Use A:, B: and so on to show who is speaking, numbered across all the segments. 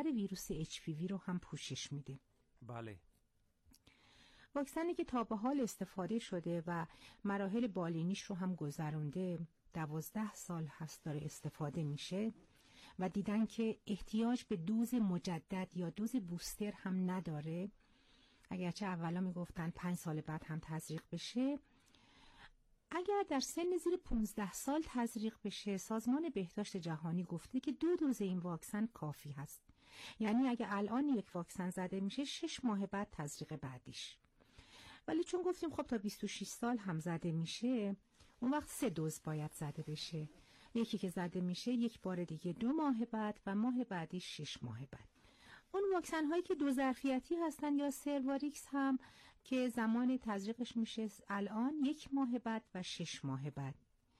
A: ویروس HPV رو هم پوشش میده.
B: بله.
A: واکسنی که تا به حال استفاده شده و مراحل بالینیش رو هم گذرونده، 12 سال هست داره استفاده میشه و دیدن که احتیاج به دوز مجدد یا دوز بوستر هم نداره، اگرچه اولا میگفتن 5 سال بعد هم تزریق بشه. اگر در سن زیر 15 سال تزریق بشه، سازمان بهداشت جهانی گفته که 2 دوز این واکسن کافی هست. یعنی اگه الان یک واکسن زده میشه 6 ماه بعد تزریق بعدیش. ولی چون گفتیم خب تا 26 سال هم زده میشه، اون وقت 3 دوز باید زده بشه. یکی که زده میشه یک بار دیگه 2 ماه بعد و ماه بعدی 6 ماه بعد. اون واکسن هایی که 2 ظرفیتی هستن یا سرواریکس هم که زمان تزریقش میشه الان 1 ماه بعد و 6 ماه بعد.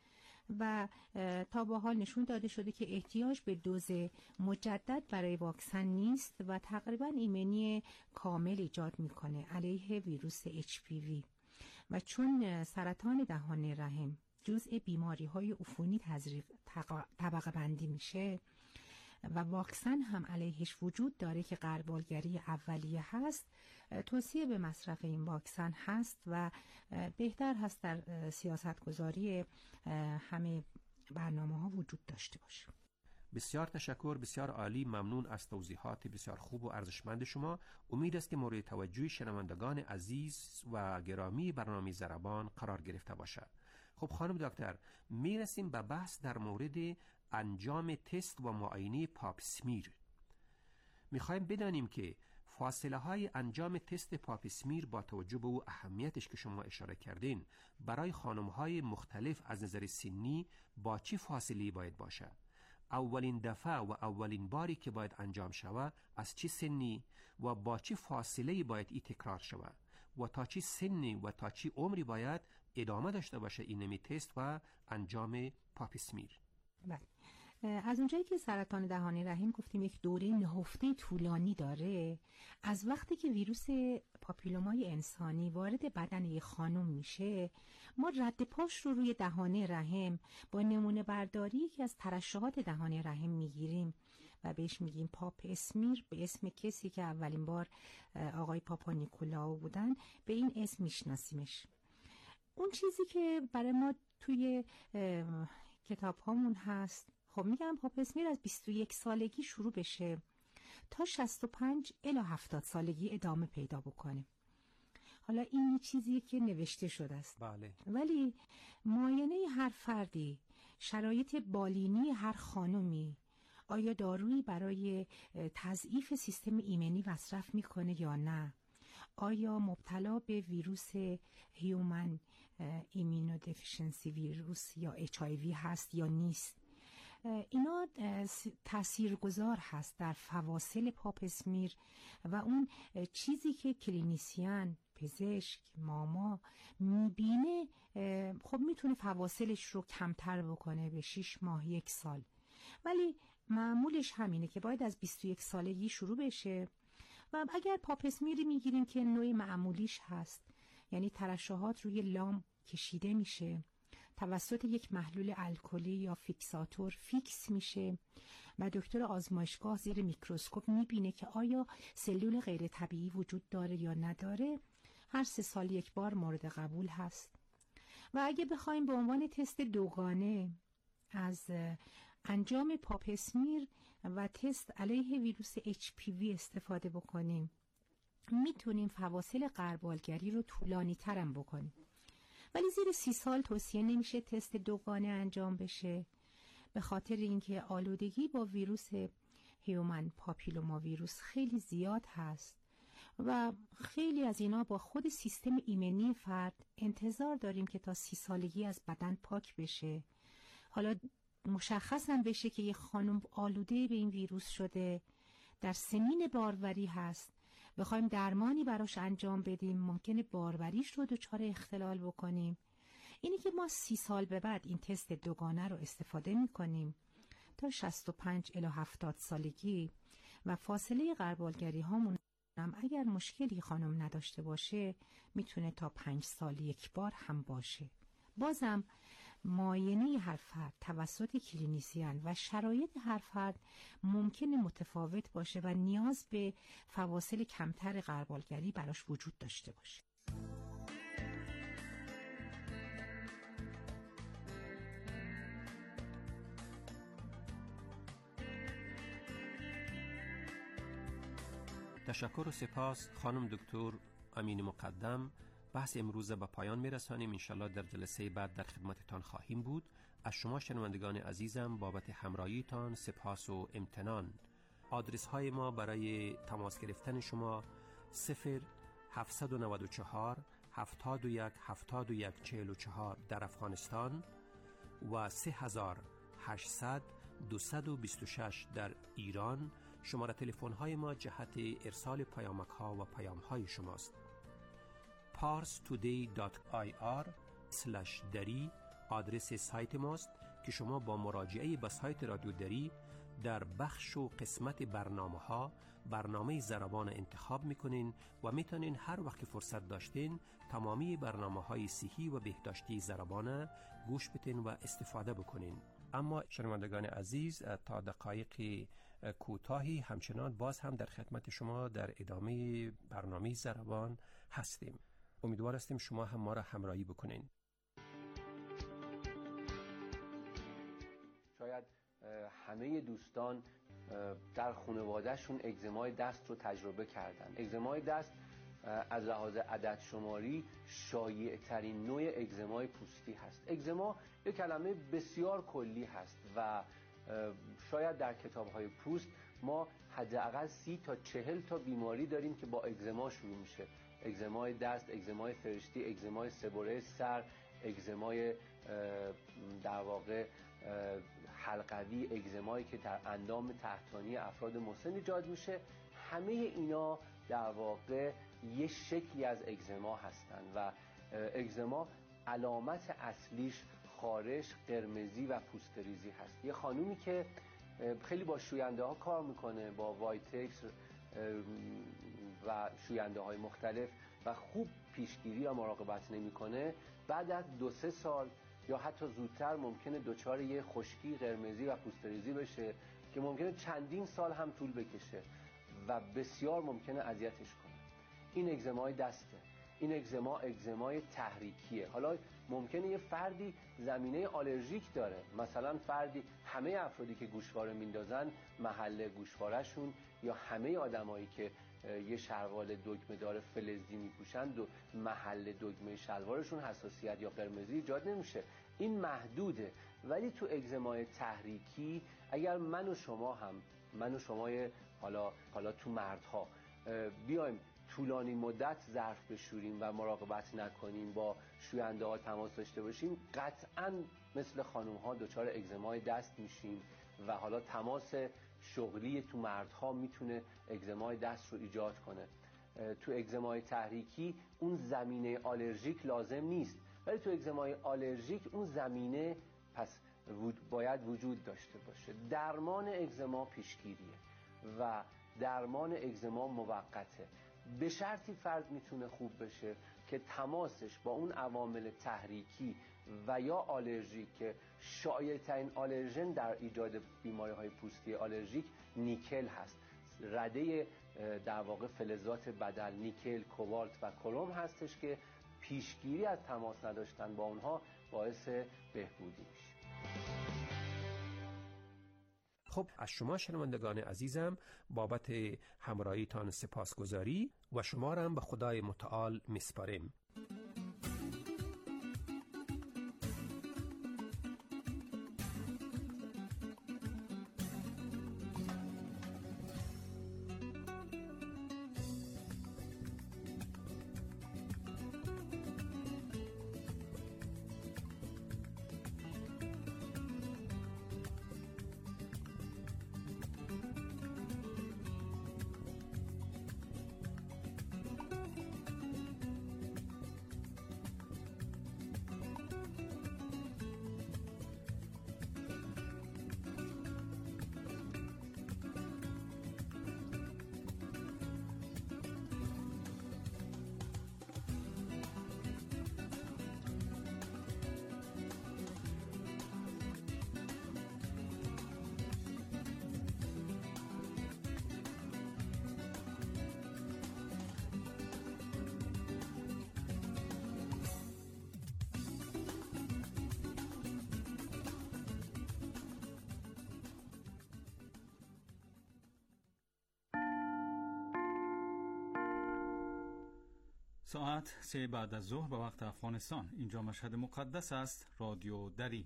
A: و تا به حال نشون داده شده که احتیاج به دوز مجدد برای واکسن نیست و تقریبا ایمنی کامل ایجاد میکنه علیه ویروس HPV. و چون سرطان دهان رحم جزء بیماری‌های عفونی طبقه بندی میشه و واکسن هم علیهش وجود داره که غربالگری اولیه هست، توصیه به مصرف این واکسن هست و بهتر هست در سیاستگذاری همه برنامه‌ها وجود داشته باشه.
B: بسیار تشکر، بسیار عالی، ممنون از توضیحات بسیار خوب و ارزشمند شما. امید است که مورد توجه شنوندگان عزیز و گرامی برنامه ضربان قرار گرفته باشد. خب خانم دکتر، میرسیم به بحث در مورد انجام تست و معاینه پاپ اسمیر. میخوایم بدانیم که فاصله های انجام تست پاپ اسمیر با توجه به او اهمیتش که شما اشاره کردین برای خانم های مختلف از نظر سنی با چه فاصله باید باشه؟ اولین دفعه و اولین باری که باید انجام شود از چه سنی و با چه فاصله باید این تکرار شود و تا چه سنی و تا چه عمری باید ادامه داشته باشه این نمی تست و انجام پاپ اسمیر؟
A: بله. از اونجایی که سرطان دهان رحم گفتیم یک دوره نهفته طولانی داره، از وقتی که ویروس پاپیلومای انسانی وارد بدن یک خانم میشه، ما رد پاش رو روی دهان رحم با نمونه برداری که از ترشحات دهان رحم میگیریم و بهش میگیم پاپ اسمیر، به اسم کسی که اولین بار آقای پاپا نیکولاو بودن به این اسم میشناسیمش. اون چیزی که برای ما توی کتاب هامون هست، خب میگم پاپ اسمیر از 21 سالگی شروع بشه تا 65 الی 70 سالگی ادامه پیدا بکنه. حالا این چیزی که نوشته شده است.
B: بله.
A: ولی معاینه هر فردی، شرایط بالینی هر خانمی، آیا دارویی برای تضعیف سیستم ایمنی مصرف میکنه یا نه، آیا مبتلا به ویروس هیومن ایمونودفیشنسی ویروس یا HIV هست یا نیست، اینا تاثیرگذار هست در فواصل پاپ اسمیر و اون چیزی که کلینیسیان، پزشک، ماما میبینه خب میتونه فواصلش رو کمتر بکنه به 6 ماه 1 سال. ولی معمولش همینه که باید از 21 سالگی شروع بشه و اگر پاپ اسمیری میگیریم که نوع معمولیش هست، یعنی ترشحات روی لام کشیده میشه، توسط یک محلول الکلی یا فیکساتور فیکس میشه و دکتر آزمایشگاه زیر میکروسکوپ میبینه که آیا سلول غیر طبیعی وجود داره یا نداره، هر 3 سال 1 بار مورد قبول هست. و اگه بخوایم به عنوان تست دوگانه از انجام پاپ اسمیر و تست علیه ویروس HPV استفاده بکنیم، میتونیم فواصل غربالگری رو طولانی ترم بکنیم. ولی زیر 30 سال توصیه نمیشه تست دوگانه انجام بشه، به خاطر اینکه آلودگی با ویروس هیومن پاپیلوما ویروس خیلی زیاد هست و خیلی از اینا با خود سیستم ایمنی فرد انتظار داریم که تا 30 سالگی از بدن پاک بشه. حالا مشخص هم بشه که یه خانم آلوده به این ویروس شده، در سنین باروری هست، بخوایم درمانی براش انجام بدیم ممکنه باروریش رو دچار اختلال بکنیم. اینی که ما 30 سال به بعد این تست دوگانه رو استفاده میکنیم تا 65 الی 70 سالگی و فاصله غربالگری هامون هم اگر مشکلی خانم نداشته باشه میتونه تا 5 سال 1 بار هم باشه. بازم معاینه هر فرد توسط کلینیسیان و شرایط هر فرد ممکنه متفاوت باشه و نیاز به فواصل کمتر غربالگری براش وجود داشته باشه.
B: تشکر و سپاس خانم دکتر امین مقدم. بحث امروز به پایان میرسانیم. انشالله در جلسه بعد در خدمتتان خواهیم بود. از شما شنوندگان عزیزم بابت همراهیتان سپاس و امتنان. آدرس های ما برای تماس گرفتن شما 0794 71 71 44 در افغانستان و 3800 226 در ایران. شماره تلفن های ما جهت ارسال پیامک ها و پیام های شماست. parstoday.ir/dari آدرس سایت ماست که شما با مراجعه به سایت رادیو دری در بخش و قسمت برنامه ضربان انتخاب میکنین و میتونین هر وقت فرصت داشتین تمامی برنامه‌های صحی و بهداشتی ضربان گوش بدین و استفاده بکنین. اما شنوندگان عزیز تا دقایق کوتاهی همچنان باز هم در خدمت شما در ادامه برنامه ضربان هستیم. امیدوار هستیم شما هم ما را همراهی بکنین.
C: شاید همه دوستان در خانواده‌شون اگزمای دست رو تجربه کردن. اگزمای دست از لحاظ عدد شماری شایع ترین نوع اگزمای پوستی هست. اگزما یک کلمه بسیار کلی هست و شاید در کتاب‌های پوست ما حداقل 30 تا 40 تا بیماری داریم که با اگزما شروع میشه. اگزمای دست، اگزمای فرشتی، اگزمای سبوره سر، اگزمای در واقع حلقوی، اگزمایی که در اندام تحتانی افراد مسن ایجاد میشه. همه اینا در واقع یه شکلی از اگزما هستن و اگزما علامت اصلیش خارش، قرمزی و پوستریزی هست. یه خانومی که خیلی با شوینده ها کار میکنه، با وایتکس و شوینده های مختلف و خوب پیشگیری و مراقبت نمیکنه، بعد از 2-3 سال یا حتی زودتر ممکنه دچار یه خشکی، قرمزی و پوستریزی بشه که ممکنه چندین سال هم طول بکشه و بسیار ممکنه اذیتش کنه. این اگزمای دسته. این اگزمای تحریکیه. حالا ممکنه یه فردی زمینه آلرژیک داره، مثلا فردی، همه افرادی که گوشواره میندازن محل گوشوارهشون یا همه آدمایی که یه شلوار دگمه دار فلزی میپوشن و محل دگمه شلوارشون حساسیت یا قرمزی ایجاد نمیشه. این محدوده. ولی تو اگزمای تحریکی اگر من و شما حالا تو مردها بیایم طولانی مدت ظرف بشوریم و مراقبت نکنیم، با شوینده ها تماس داشته باشیم، قطعاً مثل خانم ها دچار اگزمای دست میشیم و حالا تماس شغلی تو مردها میتونه اگزمای دست رو ایجاد کنه. تو اگزمای تحریکی اون زمینه آلرژیک لازم نیست، ولی تو اگزمای آلرژیک اون زمینه پس باید وجود داشته باشه. درمان اگزما پیشگیریه و درمان اگزما موقته. به شرطی فرد میتونه خوب بشه که تماسش با اون عوامل تحریکی و یا آلرژیک که شایع‌ترین آلرژن در ایجاد بیماری‌های پوستی آلرژیک نیکل هست. رده در واقع فلزات بدل نیکل، کوبالت و کروم هستش که پیشگیری از تماس نداشتن با اونها باعث بهبودی میشه.
B: خب از شما شنوندگان عزیزم بابت همراهیتان سپاسگزاری و شما را هم به خدای متعال میسپاریم.
D: ساعت 3 بعد از ظهر به وقت افغانستان. اینجا مشهد مقدس است. رادیو دری.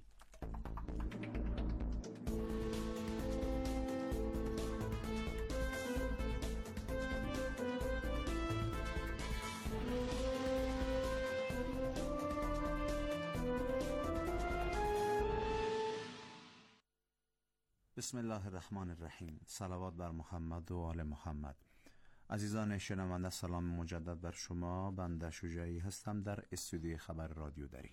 E: بسم الله الرحمن الرحیم. صلوات بر محمد و آل محمد. عزیزان شنونده، سلام مجدد بر شما. بنده شجاعی هستم در استودیوی خبر رادیو دری.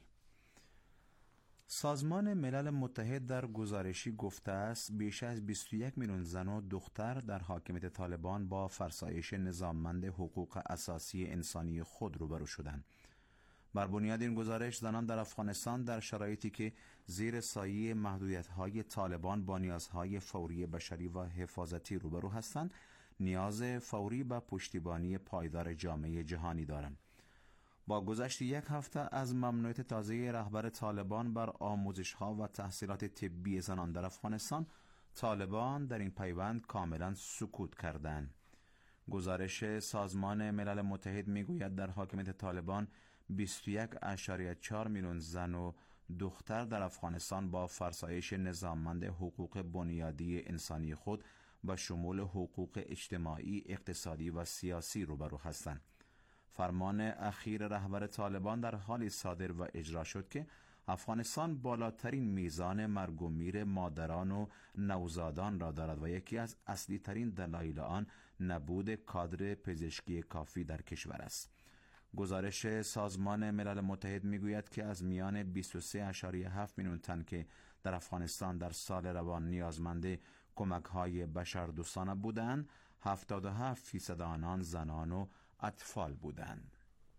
E: سازمان ملل متحد در گزارشی گفته است بیش از 21 میلیون زن و دختر در حاکمیت طالبان با فرسایش نظاممند حقوق اساسی انسانی خود روبرو شدند. بر بنیاد این گزارش، زنان در افغانستان در شرایطی که زیر سایه محدودیت‌های طالبان با نیازهای فوری بشری و حفاظتی روبرو هستند، نیاز فوری به پشتیبانی پایدار جامعه جهانی دارند. با گذشت یک هفته از ممنوعیت تازه رهبر طالبان بر آموزش‌ها و تحصیلات طبی زنان در افغانستان، طالبان در این پیوند کاملا سکوت کردند. گزارش سازمان ملل متحد میگوید در حاکمیت طالبان 21.4 میلیون زن و دختر در افغانستان با فرسایش نظاممند حقوق بنیادی انسانی خود به شمول حقوق اجتماعی، اقتصادی و سیاسی روبرو هستند. فرمان اخیر رهبر طالبان در حالی صادر و اجرا شد که افغانستان بالاترین میزان مرگ و میر مادران و نوزادان را دارد و یکی از اصلی ترین دلایل آن نبود کادر پزشکی کافی در کشور است. گزارش سازمان ملل متحد میگوید که از میان 23.7 میلیون تن که در افغانستان در سال روان نیازمند کمک‌های بشردوستانه بودند، 77% آنان زنان و اطفال بودند.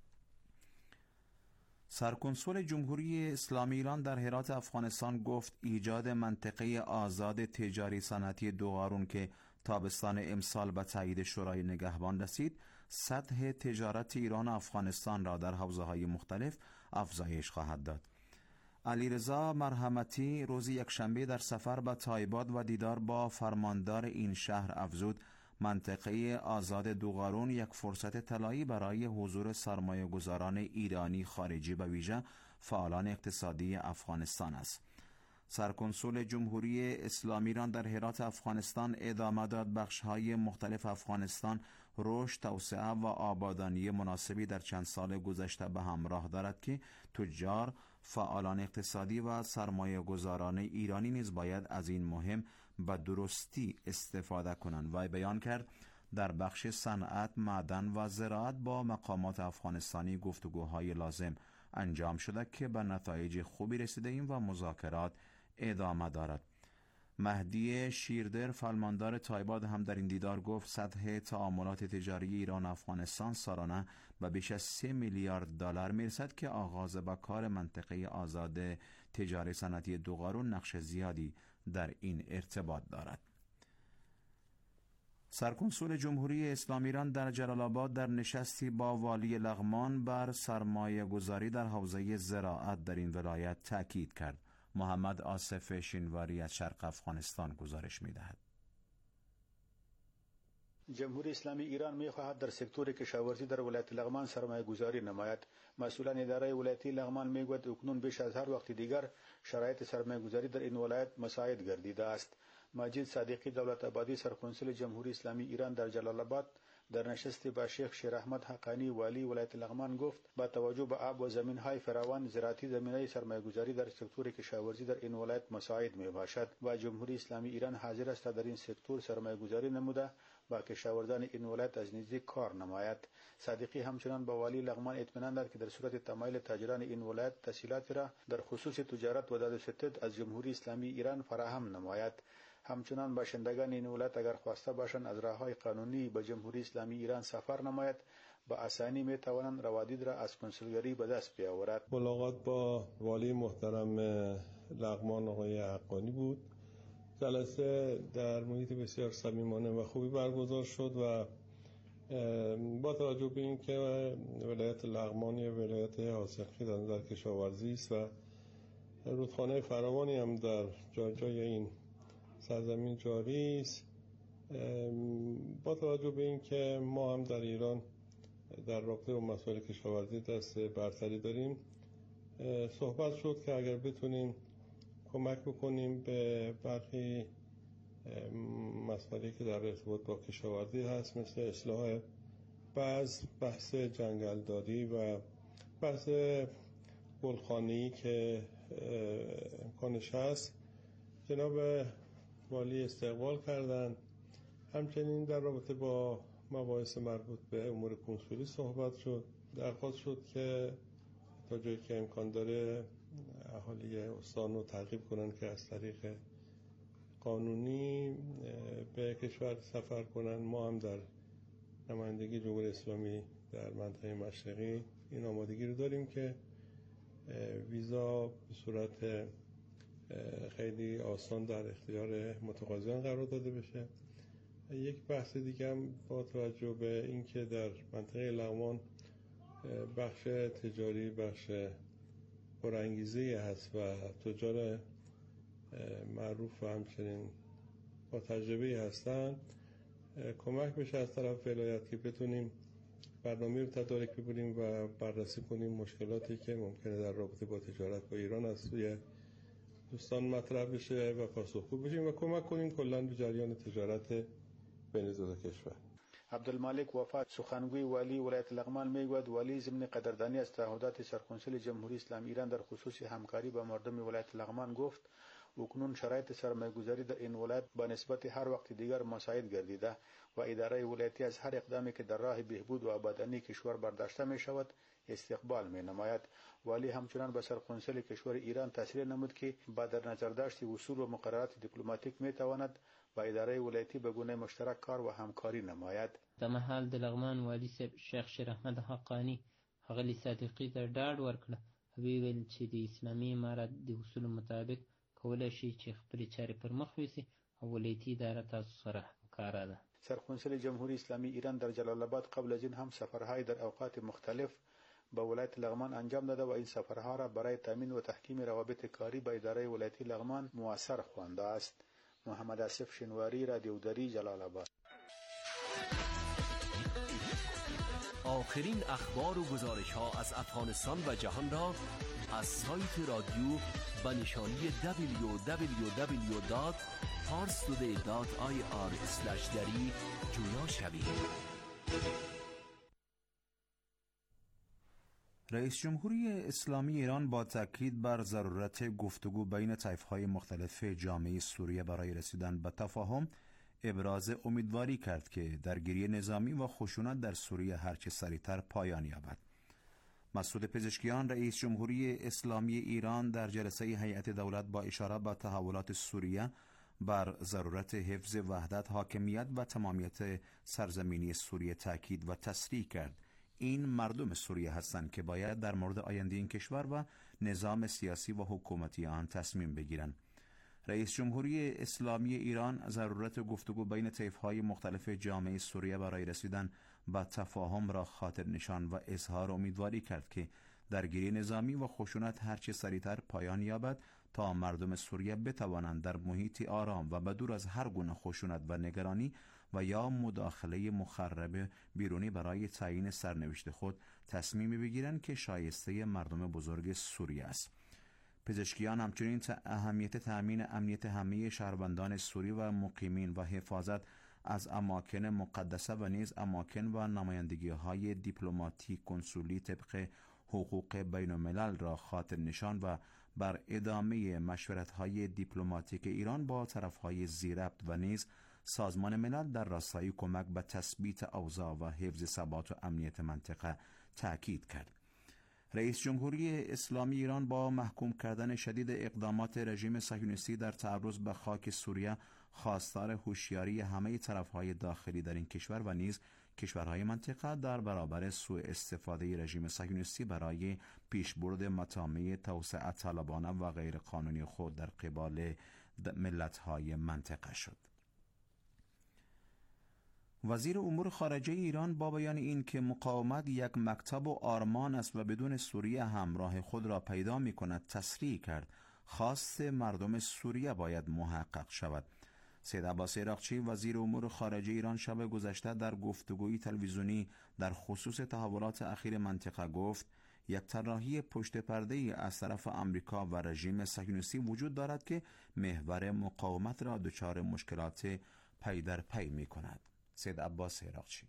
E: سرکنسول جمهوری اسلامی ایران در هرات افغانستان گفت ایجاد منطقه آزاد تجاری صنعتی دوغارون که تابستان امسال به تایید شورای نگهبان رسید، سطح تجارت ایران و افغانستان را در حوزه‌های مختلف افزایش خواهد داد. علیرضا مرحمتی روز یکشنبه در سفر به تایباد و دیدار با فرماندار این شهر افزود منطقه آزاد دوغارون یک فرصت طلایی برای حضور سرمایه‌گذاران ایرانی خارجی به ویژه فعالان اقتصادی افغانستان است. سرکنسول جمهوری اسلامی ایران در هرات افغانستان ادامه داد بخش‌های مختلف افغانستان رشد، توسعه و آبادانی مناسبی در چند سال گذشته به همراه دارد که تجار، فعالان اقتصادی و سرمایه‌گذاران ایرانی نیز باید از این مهم به درستی استفاده کنند و بیان کرد در بخش صنعت، معدن و زراعت با مقامات افغانستانی گفتگوهای لازم انجام شده که به نتایج خوبی رسیده ایم و مذاکرات ادامه دارد. مهدی شیردر فرماندار تایباد هم در این دیدار گفت سطح تعاملات تجاری ایران و افغانستان سالانه به بیش از 3 میلیارد دلار میرسد که آغاز به کار منطقه آزاد تجاری صنعتی دوغارون نقش زیادی در این ارتباط دارد. سرکنسول جمهوری اسلامی ایران در جلال آباد در نشستی با والی لغمان بر سرمایه گذاری در حوزه زراعت در این ولایت تاکید کرد. محمد آصف شینواری از شرق افغانستان گزارش می‌دهد.
F: جمهوری اسلامی ایران می‌خواهد در سکتور کشاورزی در ولایت لغمان سرمایه گذاری نماید. مسئولان اداره ولایتی لغمان میگوید اکنون بیش از هر وقت دیگر شرایط سرمایه گذاری در این ولایت مساعد گردیده است. مجید صادقی دولت آبادی سرکنسول جمهوری اسلامی ایران در جلال آباد در نشستی با شیخ شیر احمد حقانی والی ولایت لغمان گفت با توجه به آب و زمین‌های فراوان زراعتی زمینه سرمایه‌گذاری در سکتور کشاورزی در این ولایت مساعد میباشد و جمهوری اسلامی ایران حاضر است در این سکتور سرمایه‌گذاری نموده با کشاورزان این ولایت از نزدیک کار نماید. صادقی همچنان با والی لغمان اطمینان داد که در صورت تمایل تاجران این ولایت تسهیلاتی را در خصوص تجارت و داد و ستد از جمهوری اسلامی ایران فراهم نماید. همچنان باشندگان این ولایت اگر خواسته باشند از راه‌های قانونی به جمهوری اسلامی ایران سفر نماید با آسانی می توانند روادید را از کنسولگری به دست بیاورد.
G: ملاقات با والی محترم لغمان آقای حقانی بود. جلسه در محیط بسیار صمیمانه و خوبی برگزار شد و با توجه به اینکه ولایت لغمان یک ولایت حاصلخیز در کشاورزی است و رودخانه فراوانی هم در جای این سرزمین جاری است، با توجه به اینکه ما هم در ایران در رابطه با مسائل کشاورزی دست برتری داریم، صحبت شد که اگر بتونیم کمک بکنیم به برخی مسائلی که در ارتباط با کشاورزی هست، مثل اصلاح بحث جنگلداری و بحث گلخانه‌ای که امکانش هست، جناب والی استقبال کردند. همچنین در رابطه با مباحث مربوط به امور کنسولی صحبت شد. درخواست شد که تا جایی که امکان داره اهالی استان رو ترغیب کنن که از طریق قانونی به کشور سفر کنن. ما هم در نمایندگی جمهوری اسلامی در منطقه مشرقی این آمادگی رو داریم که ویزا به صورت خیلی آسان در اختیار متقاضیان قرار داده بشه. یک بحث دیگه هم با توجه به اینکه در منطقه لغمان بخش تجاری بخش پرانگیزه هست و تجار معروف و همچنین با تجربه هستن، کمک بشه از طرف ولایت که بتونیم برنامه رو تدارک بکنیم و بررسی کنیم مشکلاتی که ممکنه در رابطه با تجارت با ایران از سوی دوستان مطرح بشه و پاسخگو بشیم و کمک کنیم کلاً به جریان تجارت بین دو کشور.
F: عبدالمالک وفات سخنگوی والی ولایت لغمان میگوید والی ضمن قدردانی از تعهدات سرکنسول جمهوری اسلامی ایران در خصوص همکاری با مردم ولایت لغمان گفت اکنون شرایط سرمایه‌گذاری در این ولایت با نسبت هر وقت دیگر مساعد گردیده و اداره ولایتی از هر اقدامی که در راه بهبود و آبادانی کشور برداشته می شود استقبال می نماید. والی همچنان به سرکنسول کشور ایران تصریح نمود که با در نظر داشت اصول و مقررات دیپلماتیک می تواند با اداره ولایتی به گونه مشترک کار و همکاری نماید.
H: د محل د لغمان والی شیخ شیر احمد حقانی هغه صادقی در ډاډ ورکړه، ویل چې د اسلامي امارت د اصول مطابق کولای شي چې خپل چارې پر مخ یوسي او ولایتي اداره تاسو سره همکاره ده.
F: سرکنسول جمهوری اسلامی ایران در جلال آباد قبل از این هم سفرهای در اوقات مختلف به ولایت لغمان انجام داده و این سفرها را برای تامین و تحکیم روابط کاری با اداره ولایتی لغمان مؤثر خوانده است. محمد آصف شنواری، رادیو دری، جلال آباد.
I: آخرین اخبار و گزارش ها از افغانستان و جهان را از سایت رادیو به نشانی www.parstoday.ir/dari جویا شوید.
E: رئیس جمهوری اسلامی ایران با تاکید بر ضرورت گفتگو بین طیف‌های مختلف جامعه سوریه برای رسیدن به تفاهم ابراز امیدواری کرد که درگیری نظامی و خشونت در سوریه هرچه سریعتر پایان یابد. مسعود پزشکیان رئیس جمهوری اسلامی ایران در جلسه هیئت دولت با اشاره به تحولات سوریه بر ضرورت حفظ وحدت، حاکمیت و تمامیت سرزمینی سوریه تاکید و تصریح کرد. این مردم سوریه هستند که باید در مورد آینده این کشور و نظام سیاسی و حکومتی آن تصمیم بگیرند. رئیس جمهوری اسلامی ایران ضرورت گفتگو بین طیف‌های مختلف جامعه سوریه برای رسیدن به تفاهم را خاطر نشان و اظهار امیدواری کرد که درگیری نظامی و خشونت هرچه سریعتر پایان یابد تا مردم سوریه بتوانند در محیطی آرام و بدور از هر گونه خشونت و نگرانی و یا مداخله مخرب بیرونی برای تعیین سرنوشت خود تصمیمی بگیرند که شایسته مردم بزرگ سوریه است. پزشکیان همچنین اهمیت تأمین امنیت همه شهروندان سوری و مقیمین و حفاظت از اماکن مقدسه و نیز اماکن و نمایندگی‌های دیپلماتیک کنسولی طبق حقوق بین الملل را خاطر نشان و بر ادامه مشورت‌های دیپلماتیک ایران با طرف‌های ذی‌ربط و نیز سازمان ملل در راستای کمک به تثبیت اوضاع و حفظ ثبات و امنیت منطقه تأکید کرد. رئیس جمهوری اسلامی ایران با محکوم کردن شدید اقدامات رژیم صهیونیستی در تعرض به خاک سوریه خواستار هوشیاری همه طرف‌های داخلی در این کشور و نیز کشورهای منطقه در برابر سوء استفاده رژیم صهیونیستی برای پیشبرد مطامع توسعه طلبانه و غیر قانونی خود در قبال ملت‌های منطقه شد. وزیر امور خارجه ایران با بیان این که مقاومت یک مکتب و آرمان است و بدون سوریه هم راه خود را پیدا می کند تصریح کرد خواست مردم سوریه باید محقق شود. سید عباس عراقچی وزیر امور خارجه ایران شب گذشته در گفتگوی تلویزیونی در خصوص تحولات اخیر منطقه گفت یک طراحی پشت پرده از طرف آمریکا و رژیم صهیونیستی وجود دارد که محور مقاومت را دچار مشکلات پی در پی می کند. سید عباس عراقچی: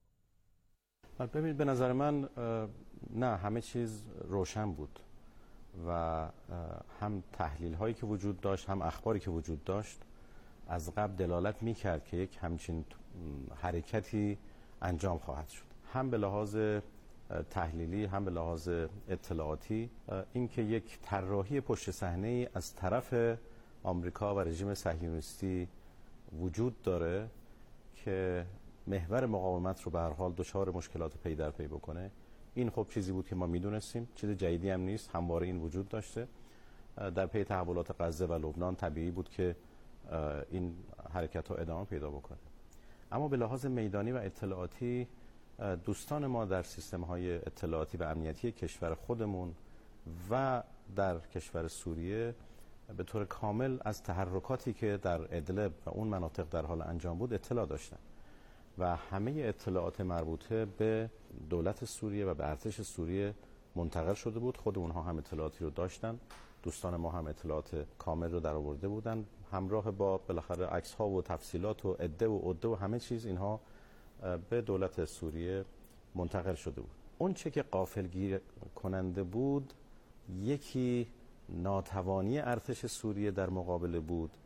J: ببینید، به نظر من نه، همه چیز روشن بود و هم تحلیل هایی که وجود داشت هم اخباری که وجود داشت از قبل دلالت می کرد که یک همچین حرکتی انجام خواهد شد، هم به لحاظ تحلیلی هم به لحاظ اطلاعاتی. اینکه یک طراحی پشت صحنه از طرف آمریکا و رژیم صهیونیستی وجود داره که محور مقاومت رو به هر حال دچار مشکلات پی در پی بکنه، این خب چیزی بود که ما میدونستیم، چیز جدیدی هم نیست، همواره این وجود داشته. در پی تحولات غزه و لبنان طبیعی بود که این حرکت ها ادامه پیدا بکنه. اما به لحاظ میدانی و اطلاعاتی، دوستان ما در سیستم های اطلاعاتی و امنیتی کشور خودمون و در کشور سوریه به طور کامل از تحرکاتی که در ادلب و اون مناطق در حال انجام بود اطلاع داشتن و همه اطلاعات مربوطه به دولت سوریه و به ارتش سوریه منتقل شده بود. خود اونها هم اطلاعاتی رو داشتن، دوستان ما هم اطلاعات کامل رو در آورده بودن، همراه با بالاخره عکس ها و تفصیلات و عده و همه چیز اینها به دولت سوریه منتقل شده بود. اون چه که غافلگیر کننده بود، یکی ناتوانی ارتش سوریه در مقابله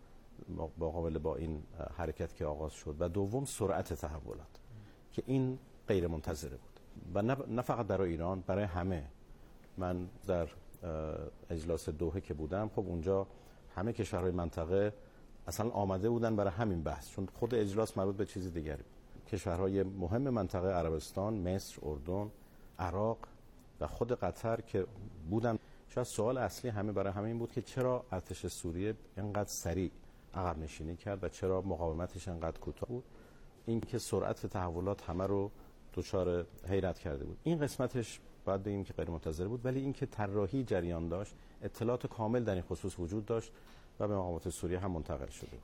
J: با این حرکت که آغاز شد و دوم سرعت تحولات که این غیر منتظره بود و نه فقط برای ایران، برای همه. من در اجلاس دوحه که بودم، خب اونجا همه کشورهای منطقه اصلا آمده بودن برای همین بحث، چون خود اجلاس مربوط به چیز دیگری. کشورهای مهم منطقه عربستان، مصر، اردن، عراق و خود قطر که بودن. شاید سوال اصلی همه برای همین بود که چرا ارتش سوریه اینقدر سریع عقب نشینی کرد و چرا مقاومتش اینقدر کوتاه بود. این که سرعت تحولات همه رو دچار حیرت کرده بود. این قسمتش باید بگیم که غیر منتظره بود، ولی اینکه طراحی جریان داشت، اطلاعات کامل در این خصوص وجود داشت و به مقامات سوریه هم منتقل شده.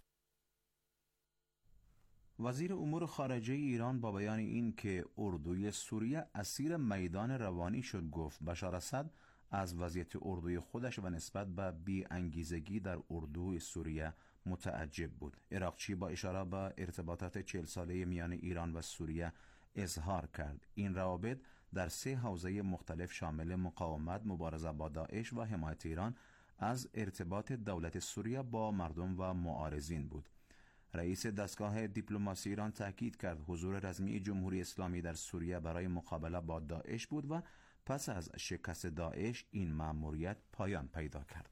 E: وزیر امور خارجه ایران با بیان این که اردوی سوریه اسیر میدان روانی شد گفت بشار اسد از وضعیت اردوی خودش و نسبت به بی‌انگیزگی در اردوی سوریه متعجب بود. عراقچی با اشاره به ارتباطات 40 ساله میان ایران و سوریه اظهار کرد این روابط در 3 حوزه مختلف شامل مقاومت، مبارزه با داعش و حمایت ایران از ارتباط دولت سوریه با مردم و معارضین بود. رئیس دستگاه دیپلماسی ایران تاکید کرد حضور رسمی جمهوری اسلامی در سوریه برای مقابله با داعش بود و پس از شکست داعش این مأموریت پایان پیدا کرد.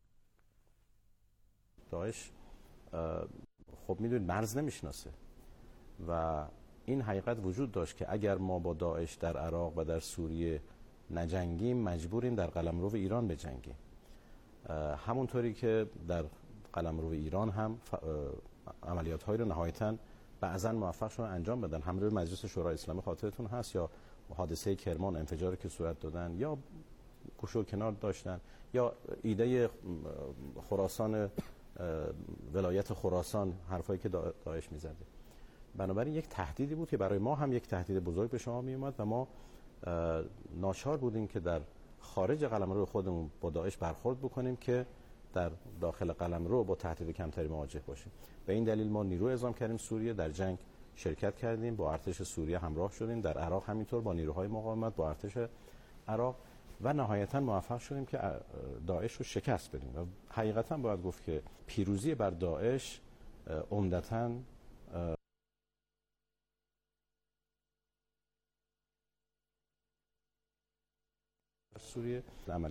J: داعش خب میدونید مرز نمیشناسه و این حقیقت وجود داشت که اگر ما با داعش در عراق و در سوریه نجنگیم مجبوریم در قلمرو ایران بجنگیم. همونطوری که در قلمرو ایران هم عملیات‌هایی رو نهایتاً بعضاً موفق شدن انجام بدن. حمله به مجلس شورای اسلامی خاطرتون هست، یا حادثه کرمان، انفجاری که صورت دادن، یا گوشه و کنار داشتن، یا ایده خراسان، ولایت خراسان، حرفایی که داعش می‌زده. بنابراین یک تهدیدی بود که برای ما هم یک تهدید بزرگ به شما میومد و ما ناچار بودیم که در خارج قلمرو خودمون با داعش برخورد بکنیم که در داخل قلمرو با تهدید کمتری مواجه باشیم. به این دلیل ما نیرو اعزام کردیم سوریه، در جنگ شرکت کردیم، با ارتش سوریه همراه شدیم، در عراق همینطور با نیروهای مقاومت با ارتش عراق و نهایتاً موفق شدیم که داعش رو شکست بدیم. و حقیقتاً باید گفت که پیروزی بر داعش عمدتاً سوریه عملی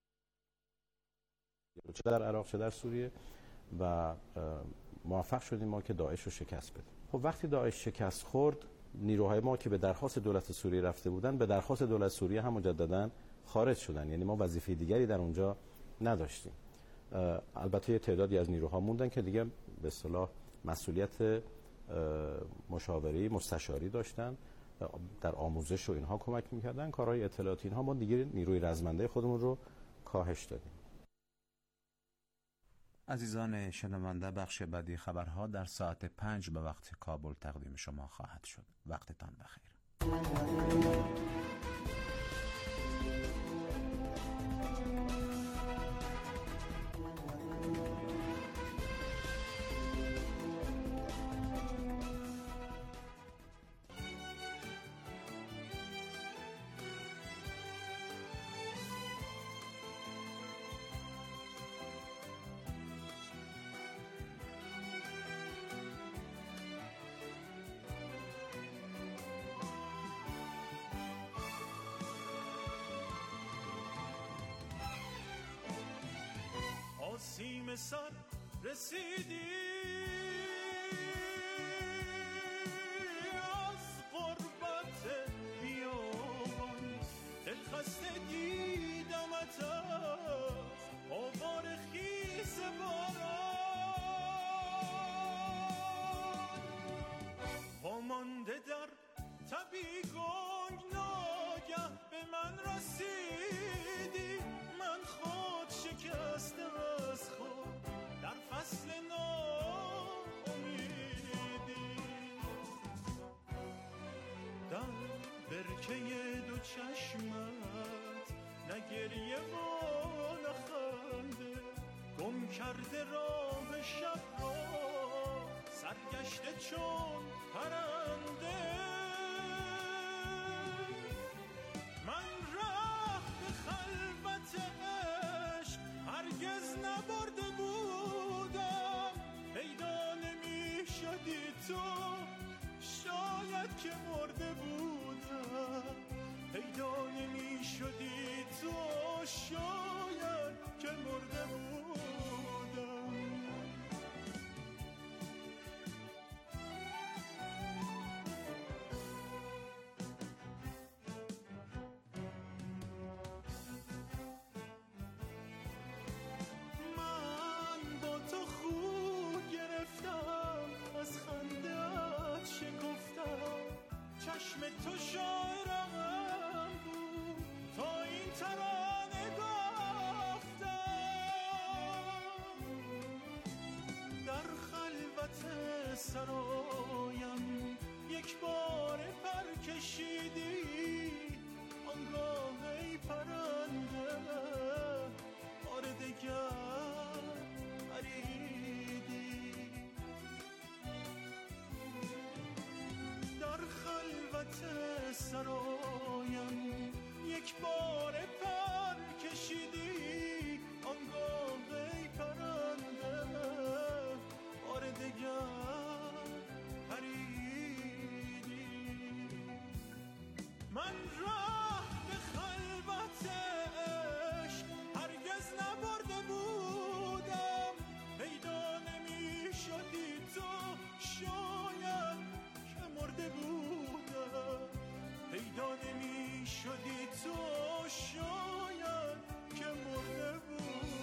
J: چه در عراق چه در سوریه و موفق شدیم ما که داعش رو شکست بدیم. خب وقتی داعش شکست خورد، نیروهای ما که به درخواست دولت سوریه رفته بودن به درخواست دولت سوریه هم مجددا خارج شدن، یعنی ما وظیفه دیگری در اونجا نداشتیم. البته یه تعدادی از نیروها موندن که دیگه به اصطلاح مسئولیت مشاوره مستشاری داشتن، در آموزش و اینها کمک میکردن، کارهای اطلاعاتی اینها. ما دیگه نیروی رزمنده خودمون رو کاهش دادیم.
E: عزیزان شنونده، بخش بعدی خبرها در ساعت 5 به وقت کابل تقدیم شما خواهد شد. وقتتان بخیر.
K: آسیم سر رسیدی از غربت بیابان، دلخسته دیدمت از آوار خیس باران، وامانده در تبی گنگ ناگه به من رسیدی، من خود شکسته از خود در فصل ناامیدی، در برکه دو چشمت نه گریه و نه خنده، گم کرده راه شب را سرگشته چون پرنده، من راه به خلوت عشق هرگز نبرده بودم، پیدا نمی شدی تو شاید که مرده بودم، پیدا نمی شدی تو شاید که مرده بودم. چشم تو شاعرم بود تا این ترانه گفتم، در خلوت سرایم یک بار پر کشیدی، آنگاه ای پرنده بار دگر پریدی، در خلوت سرایم یک بار پر کشیدی، آنگاه ای پرنده بار دگر پریدی، من راه به خلوت عشق هرگز نبرده بودم، پیدا نمی شدی تو شاید که مرده بودم، پیدا نمی شدی تو شاید که مرده بودم.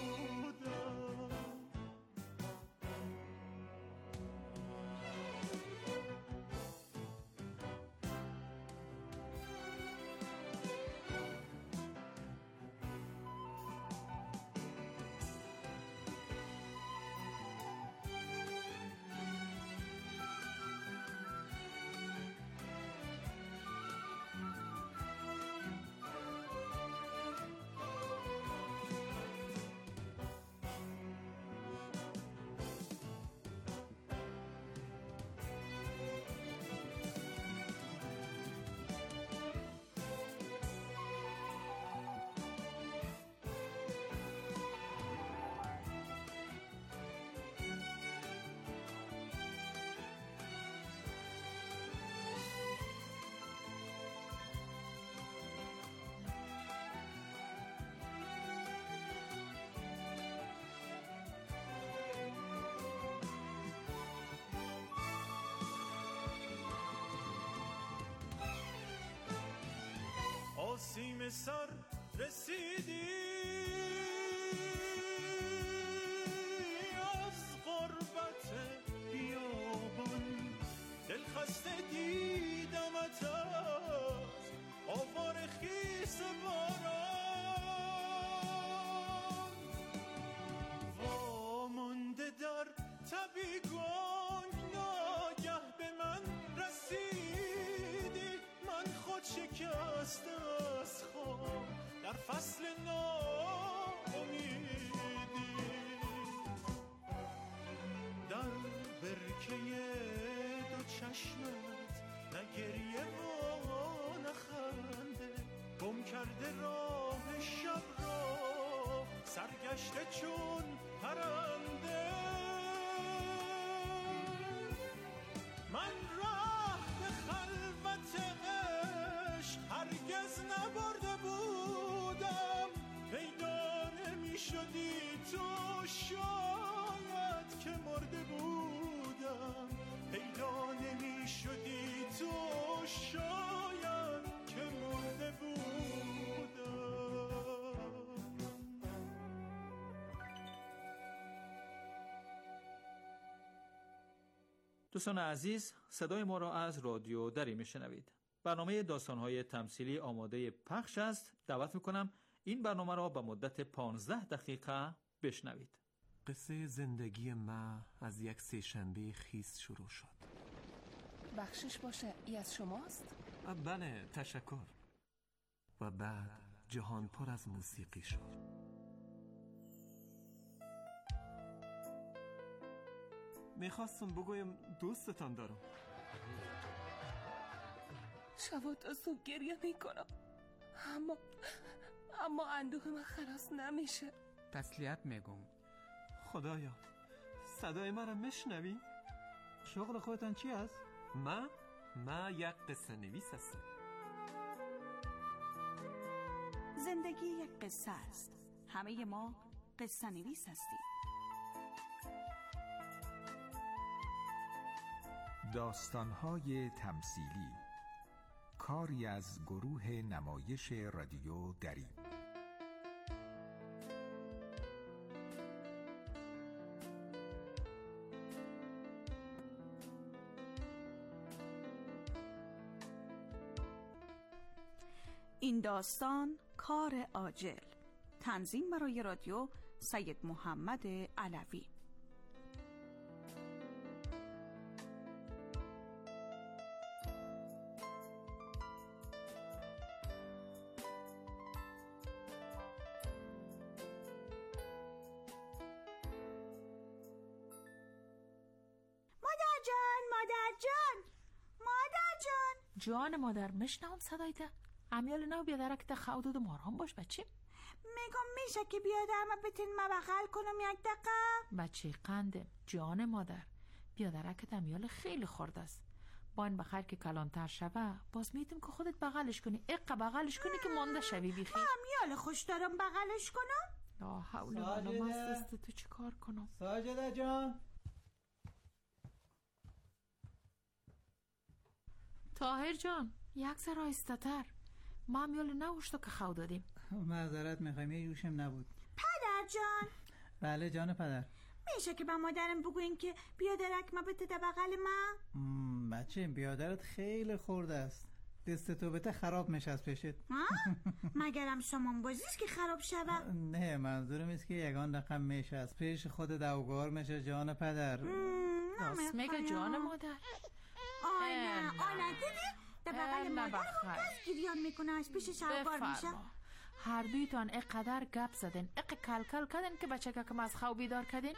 K: آسیم سر رسیدی از غربت بیابان، دلخسته دیدمت از آوار خیس باران، وامانده فصل ناامیدی. در برکه دو چشمت نه گریه و نه خنده، گم کرده راه شب را سرگشته چون پرنده. من راه به خلوت عشق هرگز نبرده بودم، پیدا نمی شدی تو شاید که مرده بودم، پیدا نمی شدی تو شاید که مرده بودم.
L: دوستان عزیز، صدای ما را از رادیو دری میشنوید. برنامه داستان‌های تمثیلی آماده پخش است. دعوت میکنم این برنامه را به مدت 15 دقیقه بشنوید.
M: قصه زندگی ما از یک سه‌شنبه خیس شروع شد.
N: بخشش باشه، ای از شماست؟
M: بله، تشکر. و بعد جهان پر از موسیقی شد. میخواستم بگویم دوستتان دارم.
N: شب تا صبح گریه میکنم، اما اندوه من خلاص نمیشه.
O: تسلیت میگم.
M: خدایا، صدای مرا میشنوی؟
O: شغل خودتان چی است؟
M: ما یک قصه نویس هستم.
P: زندگی یک قصه است. همه ما قصه نویس هستیم.
Q: داستان‌های تمثیلی، کاری از گروه نمایش رادیو دری.
P: این داستان کار عاجل. تنظیم برای رادیو سید محمد علوی.
R: جان مادر، مشنوم صدایت. امیال نو بیادرک خودود مارهم باش بچه.
S: میگم میشه که بیادرم بتین ما بغل کنم یک دقیقه؟
R: بچه قنده جان مادر، بیادرکت امیال خیلی خورد است. با این بخیر که کلانتر شوه باز میتونم که خودت بغلش کنی. اقا بغلش کنی که مانده شوی بیخی.
S: امیال خوش دارم بغلش کنم.
R: لا حول ولا قوت الا بالله. تو چی کار کنم؟
O: ساجده جان.
R: طاهر جان، یک ذره آهسته‌تر. ما امیال نوشتو که خود دادیم.
O: معذرت میخوایم، یه جوشم نبود.
S: پدر جان.
O: بله جان پدر.
S: میشه که با مادرم بگوین که بیادرک ما بده بغل ما؟
O: بچه بیادرت خیلی خورده است. دستتو بته خراب میشه از پیشت.
S: مگرم سامان بازیست که خراب شوه؟
O: نه، منظورم است که یگان رقم میشه از پیش خود دوگار میشه جان پدر.
R: راست میگه جان مادر.
S: آنه دیدی؟ در بغل مادر دست گریان میکنه از پیش شلوار میشه.
R: هر دویتان اقدر گپ زدن، کل کردن که بچه که از خواب بیدار کردین.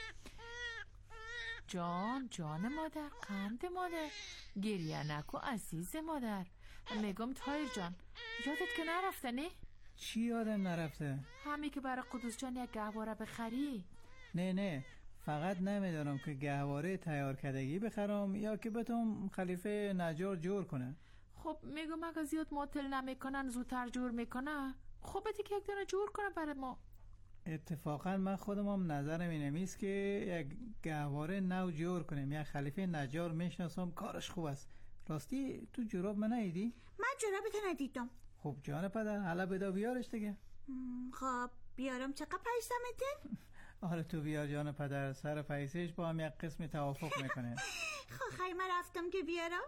R: جان مادر، قند مادر، گریه نکو عزیز مادر. میگم طاهر جان، یادت که نرفته نه؟
O: چی یادم نرفته؟
R: همی که برای قدوس جان یک گهواره بخری.
O: نه، فقط نمیدونم که گهواره تیار کردگی بخرم یا که بتونم خلیفه نجار جور کنه.
R: خب میگم اگه زیاد معطل نمیکنن زودتر جور میکنه، خب بده که یک دونه جور کنه برای ما.
O: اتفاقا من خودم هم نظرم اینه است که یک گهواره نو جور کنیم. یک خلیفه نجار میشناسم، کارش خوب است. راستی تو جوراب من ندیدی؟
S: من جورابت ندیدم.
O: خب جان پدر، حالا بدا بیارش دیگه.
S: خب بیارم. چقدر پیسه میدین؟
O: آره تو بیار جان پدر، سر پیسهش با هم یک قسم توافق میکنه.
S: خب خیلی من رفتم که بیارم.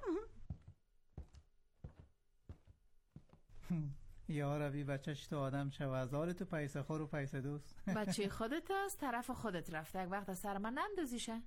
O: یا ربی بچهش تو آدم شو، هزار تو پیسه خور و پیسه دوست.
R: بچه خودت از طرف خودت رفته، یک وقت از سر من نندازیشه.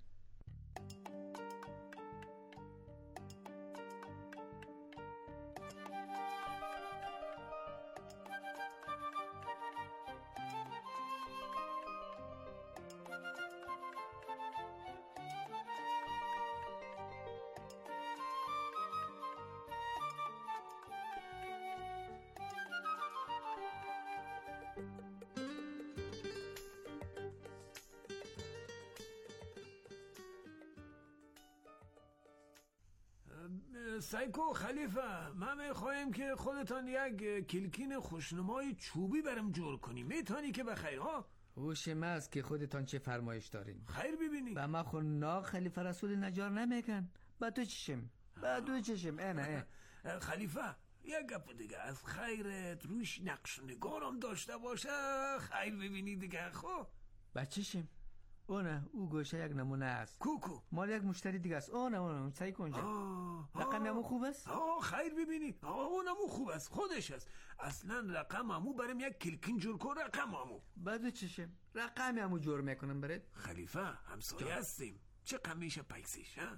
T: سایکو خلیفه، من میخوایم که خودتان یک کلکین خوشنمای چوبی برم جور کنی. میتونی که بخیر ها؟
U: هوش ماست که خودتان چه فرمایش دارین.
T: خیر ببینی.
U: و ما خود ناق خلیفه رسول نجار نمیکن. با تو چشم اینه.
T: خلیفه یک گپ دیگه، از خیرت روش نقش و نگارم داشته باشه. خیر ببینی دیگه. خب
U: با چشم. او گوشه یک نمونه است.
T: کوکو
U: مال یک مشتری دیگه است. اون سعی کن. رقم همو خوب است؟
T: خیر ببینی. اونمو خوب است، خودش است. اصلا رقم همو برم یک کلکین جور کن. رقم همو
U: بعد چشم رقم همو جور میکنم برات.
T: خلیفه همسایه هستیم، چه قمیشه پیسیش ها؟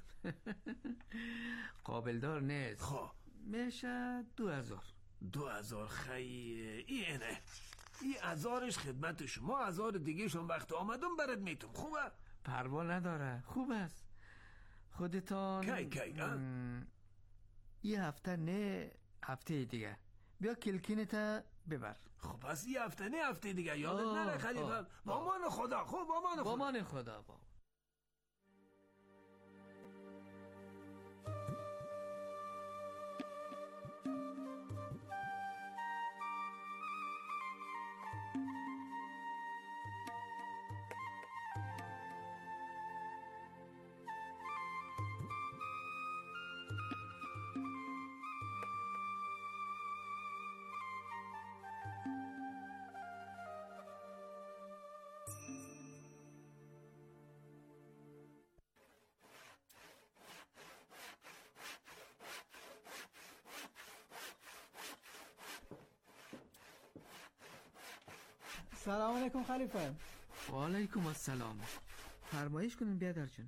U: قابل دار نیست.
T: خب
U: میشه
T: 2000 خیر. اینه این 1000ش خدمت شما، 1000 دیگه شون وقت آمدم برات میتم. خوبه؟
U: پروا نداره، خوب است. خودتان
T: کی
U: یه هفته نه هفته دیگه بیا کلکینتا ببر.
T: خب پس یه هفته نه هفته دیگه یادت نره خلیفه. با امان خدا. خب با امان خدا.
O: سلام علیکم خلیفه.
U: و علیکم السلام. فرمایش کنین بیادر جون.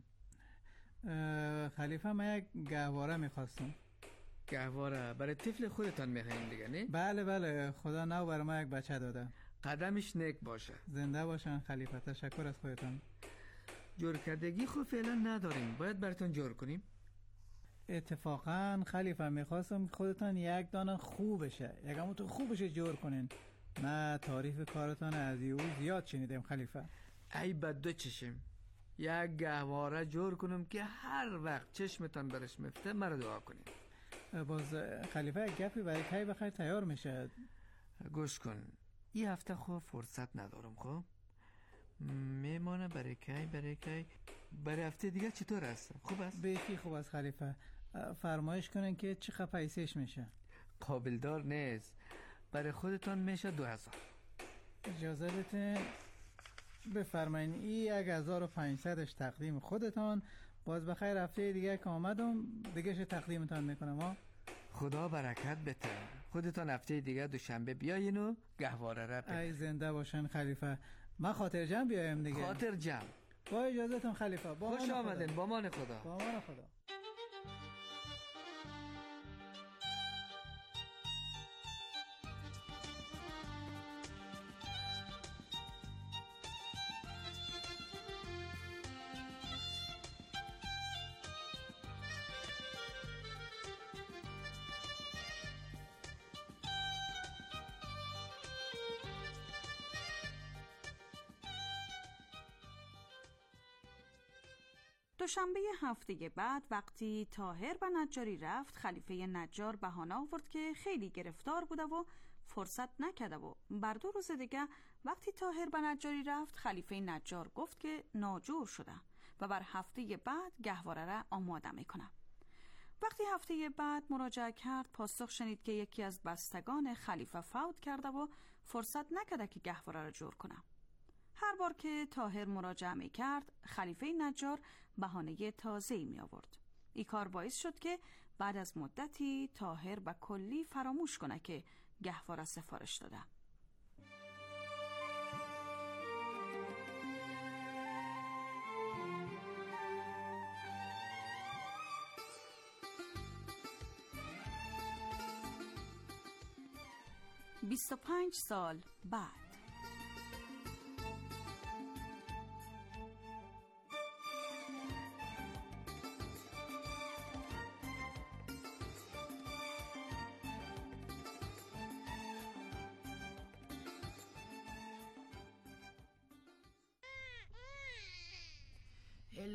O: خلیفه من یک گهواره میخواستم.
U: گهواره برای طفل خودتان میخواین دیگه نه؟
O: بله خدا نو برای ما یک بچه داده.
U: قدمش نیک باشه.
O: زنده باشن خلیفه. تشکر از خودتان.
U: جور کردگی خود فعلا نداریم، باید براتون جور کنیم.
O: اتفاقا خلیفه میخواستم خودتان یک دانه خوب بشه، یک همونطور خوب بشه جور کنین. ما تعریف کارتان از او زیاد شنیدیم خلیفه.
U: ای بد چشم، یک گهواره جور کنم که هر وقت چشمتان برش میفته مرا دعا کنیم.
O: باز خلیفه یک گپی برای کی بخیر تیار میشه؟
U: گوش کن، این هفته خوب فرصت ندارم. خب میمانه برای کی برای هفته دیگه چطور است؟ خوب است؟
O: بیخی خوب است خلیفه. فرمایش کنن که چقدر پیسهش میشه؟
U: قابل دار نیست، برای خودتان میشه 2000.
O: اجازه بده بفرمایین. این 1500ش تقدیم خودتان. باز بخیر هفته دیگه که آمدم دیگه تقدیمتان میکنم ها.
U: خدا برکت بده. خودتان هفته دیگه دوشنبه بیاین و گهواره را ببرین.
O: ای زنده باشن خلیفه. ما خاطر جمع بیایم دیگه.
U: خاطر جمع.
O: با اجازهتون خلیفه.
U: خوش آمدین. با مان خدا.
O: با مان خدا.
P: دوشنبه هفته بعد وقتی طاهر به نجاری رفت، خلیفه نجار بهانه آورد که خیلی گرفتار بوده و فرصت نکرده و بر 2 روز دیگه وقتی طاهر به نجاری رفت، خلیفه نجار گفت که ناجور شده و بر هفته بعد گهواره را آماده میکنه. وقتی هفته بعد مراجعه کرد، پاسخ شنید که یکی از بستگان خلیفه فوت کرده و فرصت نکرده که گهواره را جور کنه. هر بار که طاهر مراجعه می کرد، خلیفه نجار بهانه تازه‌ای می آورد. این کار باعث شد که بعد از مدتی طاهر به کلی فراموش کنه که گهواره سفارش داده. « 25 سال بعد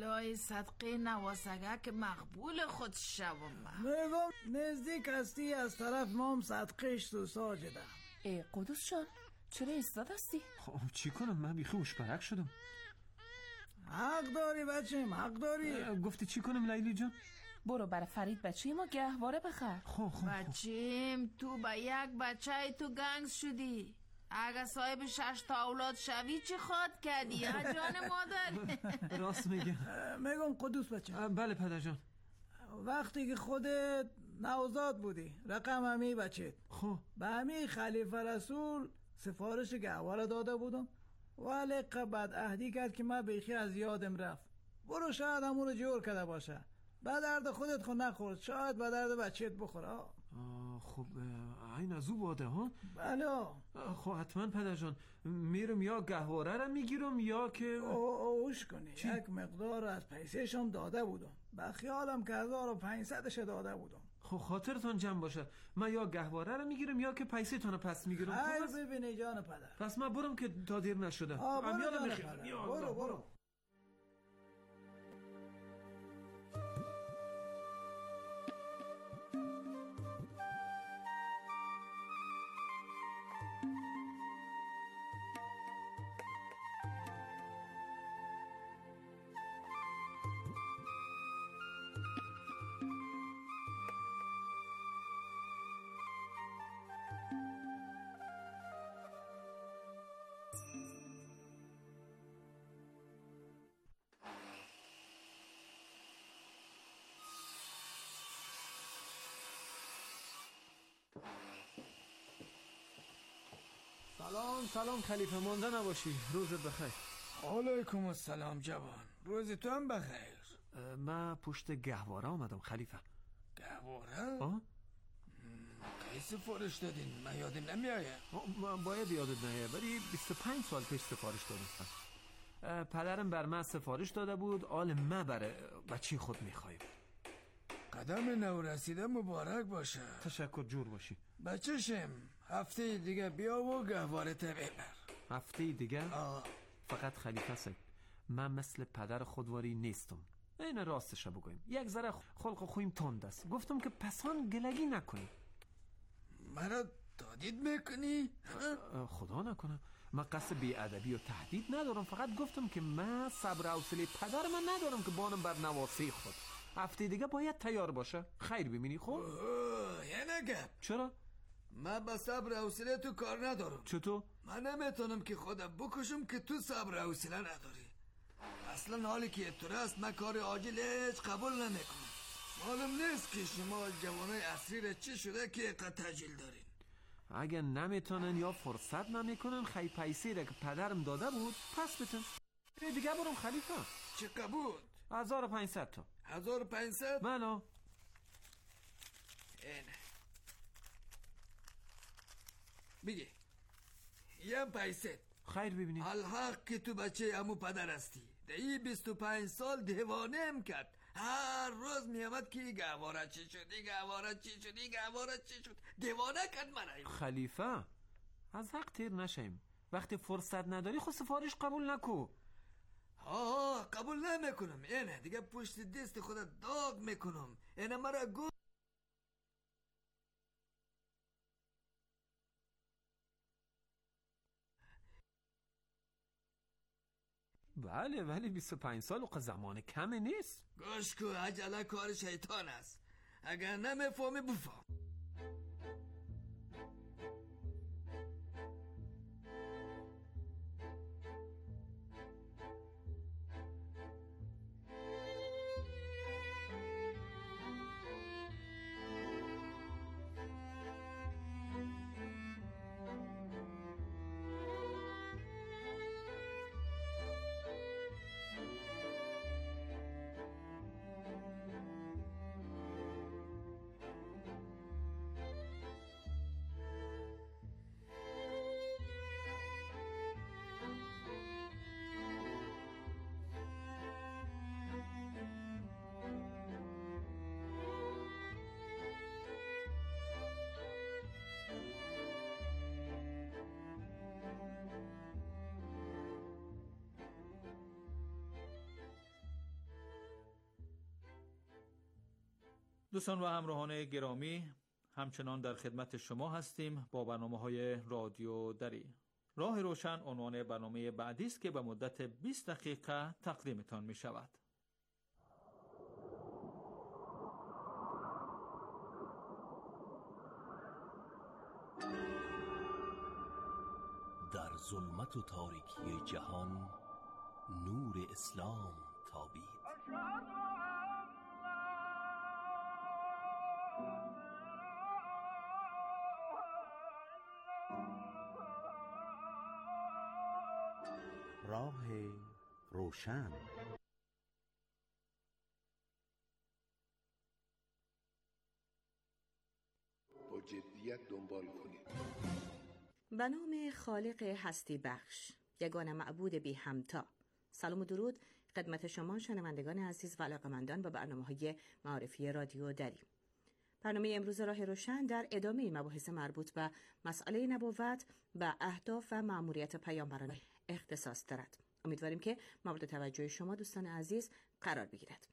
R: الهی صدقه نواسگه که مقبول خود شوم.
O: میگم نزدیک هستی از طرف مام صدقهش تو ساجدم.
N: ای قدوس جان چرا ایستاد هستی؟
B: خب چی کنم؟ من بیخی مشبرک شدم.
O: حق داری بچیم، حق داری.
B: گفتی چی کنم لیلی جان؟
N: برو برای فرید بچه ما گهواره بخر.
R: بچیم تو با یک بچه تو گنگس شدی. اگه صاحب 6 تا اولاد شوی چی خواد کردی یا جان مادر؟
B: راست میگه.
O: میگم قدوس بچه.
B: بله پدر جان.
O: وقتی که خودت نوزاد بودی رقم همی بچه
B: خب
O: به همی خلیفه رسول سفارش گهواره داده بودم ولی بعد عهدی کرد که من بیخی از یادم رفت. برو شاید همون رو جور کرده باشه. به درد خودت خود نخورد، شاید به درد بچهت بخوره.
B: خب این از او باده ها؟
O: بله.
B: خب حتما پدر جان میرم یا گهواره را میگیرم یا که
O: اوش کنی چی؟ یک مقدار از پیسهش هم داده بودم. به خیالم که 1500ش داده بودم.
B: خب خاطرتان جمع باشه. من یا گهواره را میگیرم یا که پیسه تانو پس میگیرم.
O: خب ببینی جان پدر.
B: پس من برم که تا دیر نشده.
O: برو.
B: سلام خلیفه، مانده نباشی. روزت بخیر.
U: علیکم السلام جوان، روز تو هم بخیر.
B: من پشت گهواره آمدم خلیفه.
U: گهواره؟ کی سفارش دادین؟ من یادم نمیایه.
B: من باید یادت نیایه ولی 25 سال پیش سفارش دادم. پدرم بر من سفارش داده بود آل من برای بچه خود میخوایم.
U: قدم نو رسیده مبارک باشه.
B: تشکر، جور باشی.
U: بچه‌شم هفته دیگه بیا و گهواره ته ببر.
B: هفته دیگه؟ فقط خلیفه سید من مثل پدر خودواری نیستم. این راستش بگویم یک ذره خلق و خویم تند است. گفتم که پسان گلگی نکنی.
U: مرا تهدید میکنی؟
B: خدا نکنه. من قصد بی‌ادبی و تهدید ندارم. فقط گفتم که من صبر و حوصله پدر من ندارم که بانم بر نواسه خود. هفته دیگه باید تیار باشه. خیر ببینی. خب
U: یه نگم.
B: چرا؟
U: من با صبر و حوصله تو کار ندارم.
B: چطور؟
U: من نمیتونم که خودم بکشم که تو صبر و حوصله نداری. اصلا حالی که تو است من کار عاجل هیچ قبول نمیکنم. معلوم نیست که شما جوانای عصری چی شده که اینقدر تاجیل دارین.
B: اگه نمیتونن یا فرصت نمیکنن خی پیسی را که پدرم داده بود پس بتن. دیگه برم خلیفه.
U: چه بود؟
B: 1500 تا.
U: 1500؟
B: بله.
U: اینه بگی یه پیسه.
B: خیر ببینی.
U: الحق که تو بچه امو پدر هستی. دهی 25 سال دیوانه کرد. هر روز میامد که گهواره چی شدی گهواره چی شدی گهواره چی شد. دیوانه کرد من.
B: خلیفه از حق تیر نشیم. وقتی فرصت نداری خود سفارش قبول نکو.
U: قبول نمیکنم. اینه دیگه پشت دست خودت داغ میکنم. اینه مرا گو.
B: بله ولی 25 سال و زمان کمی نیست.
U: گوش کو عجله کار شیطان است. اگر نمیفهمی بفهم.
L: دوستان و همراهان گرامی، همچنان در خدمت شما هستیم با برنامه‌های رادیو دری. راه روشن عنوان برنامه بعدی است که به مدت 20 دقیقه تقدیمتان می شود.
I: در ظلمت و تاریکی جهان نور اسلام تابید.
E: راه روشن.
A: با جدیت دنبال کنید.
V: به نام خالق هستی بخش، یگانه معبود بی همتا. سلام و درود خدمت شما شنوندگان عزیز و علاقه‌مندان به برنامه‌های معارفی رادیو دری. برنامه امروز راه روشن در ادامه مباحث مربوط به مسئله نبوت و اهداف و مأموریت پیامبران اختصاص دارد. امیدواریم که مورد توجه شما دوستان عزیز قرار بگیرد.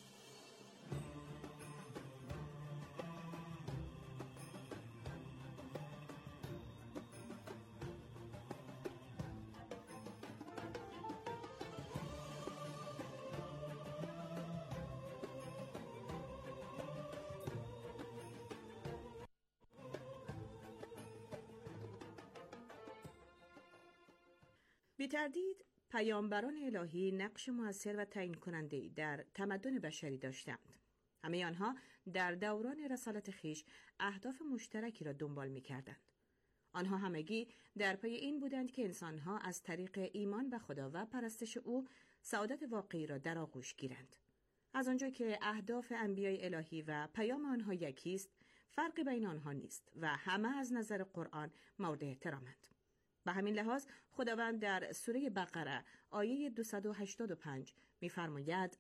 V: بی تردید پیامبران الهی نقش مؤثر و تعیین کننده در تمدن بشری داشتند. همه آنها در دوران رسالت خیش اهداف مشترکی را دنبال می کردند. آنها همگی در پی این بودند که انسانها از طریق ایمان به خدا و پرستش او سعادت واقعی را در آغوش گیرند. از آنجا که اهداف انبیای الهی و پیام آنها یکی است، فرقی بین آنها نیست و همه از نظر قرآن مورد احترامند. به همین لحاظ خداوند در سوره بقره آیه 285 می‌فرماید: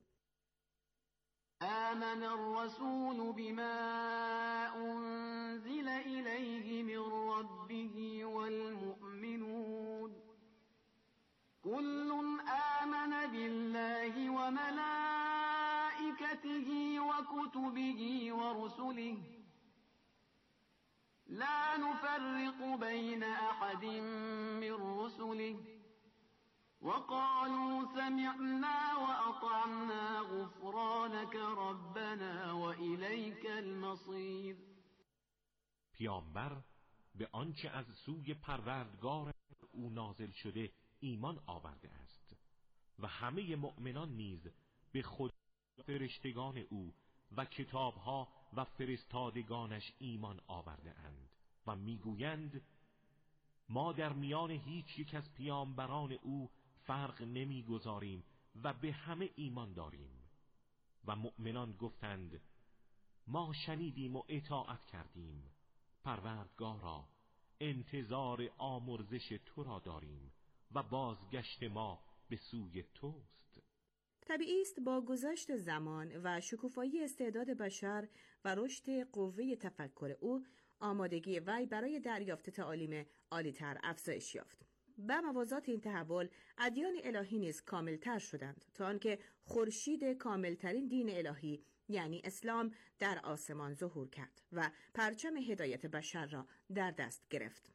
W: آمن الرسول بما انزل الیه من ربه والمؤمنون كل آمن بالله وملائكته وكتبه ورسله لا نفرق بين أحد من رسله وقالوا سمعنا وأطعنا غفرانك ربنا وإليك المصير.
X: پیامبر به آنچه از سوی پروردگار او نازل شده ایمان آورده است و همه مؤمنان نیز به خود فرشتگان او و کتابها و فرستادگانش ایمان آورده اند و میگویند ما در میان هیچ یک از پیامبران او فرق نمیگذاریم و به همه ایمان داریم. و مؤمنان گفتند ما شنیدیم و اطاعت کردیم، پروردگارا انتظار آمرزش تو را داریم و بازگشت ما به سوی توست.
V: طبیعی است با گذشت زمان و شکوفایی استعداد بشر و رشد قوه تفکر او آمادگی وی برای دریافت تعالیم عالی‌تر افزایش یافت. به موازات این تحول ادیان الهی نیز کاملتر شدند تا آنکه خورشید کاملترین دین الهی یعنی اسلام در آسمان ظهور کرد و پرچم هدایت بشر را در دست گرفت.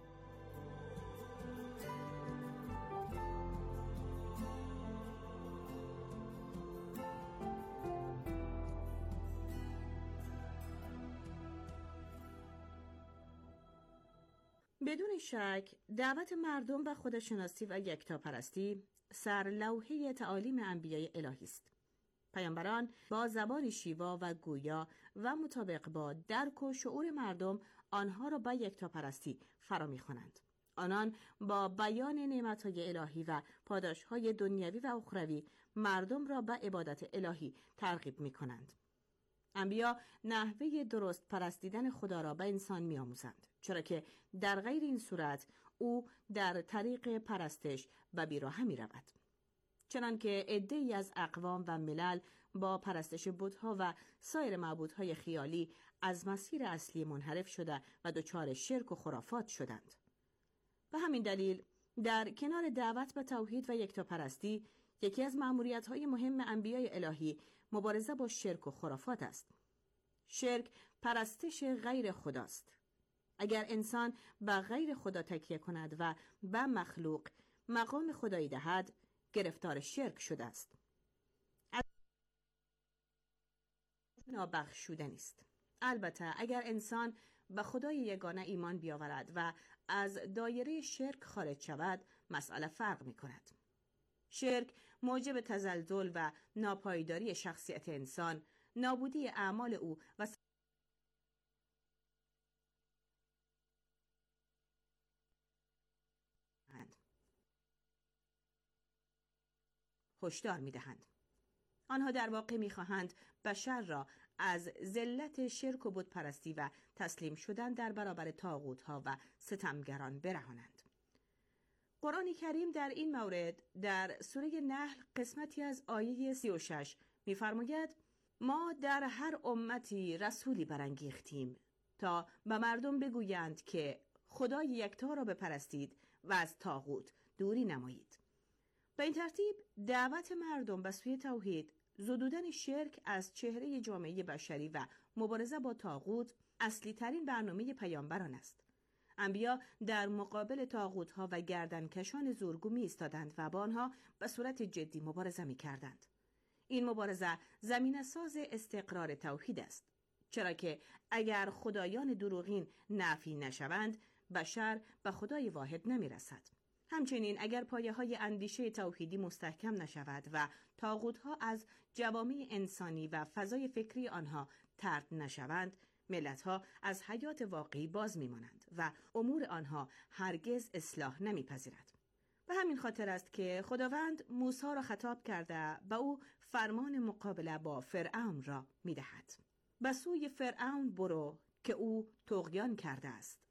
V: بدون شک دعوت مردم به خودشناسی و یکتاپرستی سرلوحه تعالیم انبیای الهی است. پیامبران با زبان شیوا و گویا و مطابق با درک و شعور مردم آنها را به یکتاپرستی فرا می‌خوانند. آنان با بیان نعمت‌های الهی و پاداش‌های دنیوی و اخروی مردم را به عبادت الهی ترغیب می‌کنند. انبیا نحوه درست پرستیدن خدا را به انسان می‌آموزند، چرا که در غیر این صورت او در طریق پرستش به بیراهه می‌رود. چنانکه عده‌ای از اقوام و ملل با پرستش بت‌ها و سایر معبودهای خیالی از مسیر اصلی منحرف شده و دچار شرک و خرافات شدند. به همین دلیل در کنار دعوت به توحید و یکتاپرستی، یکی از مأموریت‌های مهم انبیای الهی مبارزه با شرک و خرافات است. شرک پرستش غیر خداست. اگر انسان به غیر خدا تکیه کند و به مخلوق مقام خدایی دهد، گرفتار شرک شده است. نابخشودنی است. البته اگر انسان به خدای یگانه ایمان بیاورد و از دایره شرک خارج شود، مسئله فرق می کند. شرک موجب تزلزل و ناپایداری شخصیت انسان، نابودی اعمال او و هشدار می‌دهند. آنها در واقع می‌خواهند بشر را از ذلت شرک و بتپرستی و تسلیم شدن در برابر طاغوت‌ها و ستمگران برهانند. قرآن کریم در این مورد در سوره نحل قسمتی از آیه 36 می‌فرماید: ما در هر امتی رسولی برانگیختیم تا به مردم بگویند که خدای یکتا را بپرستید و از طاغوت دوری نمایید. به این ترتیب دعوت مردم به سوی توحید، زدودن شرک از چهره جامعه بشری و مبارزه با طاغوت اصلی ترین برنامه پیامبران است. انبیا در مقابل طاغوت‌ها و گردنکشان زورگو ایستادند و با آنها به صورت جدی مبارزه می‌کردند. این مبارزه زمینه‌ساز استقرار توحید است، چرا که اگر خدایان دروغین نفی نشوند، بشر به خدای واحد نمی‌رسد. همچنین اگر پایه‌های اندیشه توحیدی مستحکم نشود و طاغوت‌ها از جوامع انسانی و فضای فکری آنها طرد نشوند، ملت‌ها از حیات واقعی باز می‌مانند و امور آنها هرگز اصلاح نمی‌پذیرد. به همین خاطر است که خداوند موسی را خطاب کرده به او فرمان مقابله با فرعون را می‌دهد: به سوی فرعون برو که او طغیان کرده است.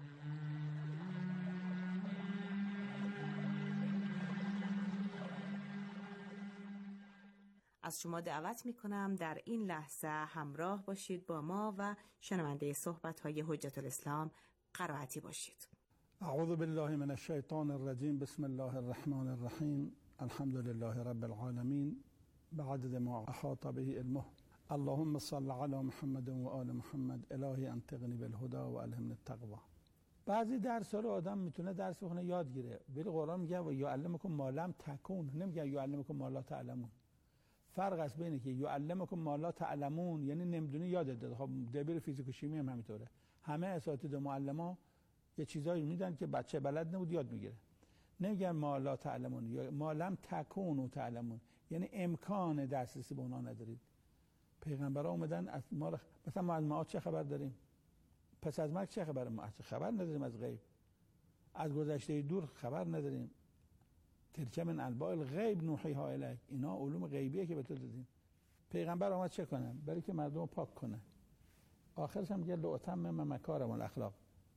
V: از شما دعوت می‌کنم در این لحظه همراه باشید با ما و شنونده صحبت‌های حجت الاسلام قرائتی باشید.
C: اعوذ بالله من الشیطان الرجیم. بسم الله الرحمن الرحیم. الحمد لله رب العالمین بعدد ما احاط به علمه. اللهم صل علی محمد و آل محمد. الهی انطقنی بالهدى و الهمنی التقوی. بعضی درس‌ها رو آدم میتونه درس بخونه یاد گیره، ولی قرآن میگه و یعلمکم ما لم تکون، نمیگه یعلمکم ما لا تعلمون. فرق است بین که یعلمکم ما لا تعلمون یعنی نمیدونی یادت داده. خب دبیر فیزیک و شیمی هم همینطوره. همه اساتید و معلما یه چیزایی میدن که بچه بلد نبود یاد میگیره. نمیگن ما لا تعلمون یا ما لم تکونوا تعلمون، یعنی امکان دسترسی به اونها ندارید. پیغمبرا اومدن از ما مثلا ما از معاد چه خبر داریم؟ پس از مرگ چه خبر؟ ما خبر نداریم از غیب. از گذشته دور خبر نداریم. تلک من انباء الغیب نوحیها الیک. اینا علوم غیبیه که به تو دادیم. پیغمبر اومد چه کنه؟ برای که مردم رو پاک کنه. آخرش هم میگه لأتمم مکارم الاخلاق.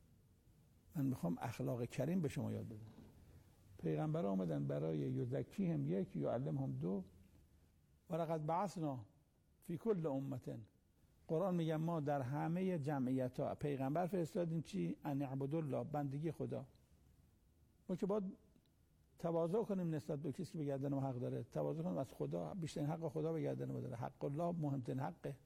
C: من میخوام اخلاق کریم به شما یاد بدم. پیغمبر اومدن برای یزکیهم یک، یعلمهم دو، ولقد بعثنا فی کل امه. قرآن میگه ما در همه جمعیت ها پیغمبر فرستادیم چی؟ ان اعبدوا الله، بندگی خدا. ما که باید تواضع کنیم نسبت به کسی که به گردن ما حق داره. تواضع کنیم از خدا، بیشترین حق خدا به گردن ما داره. حق الله مهمترین حقه.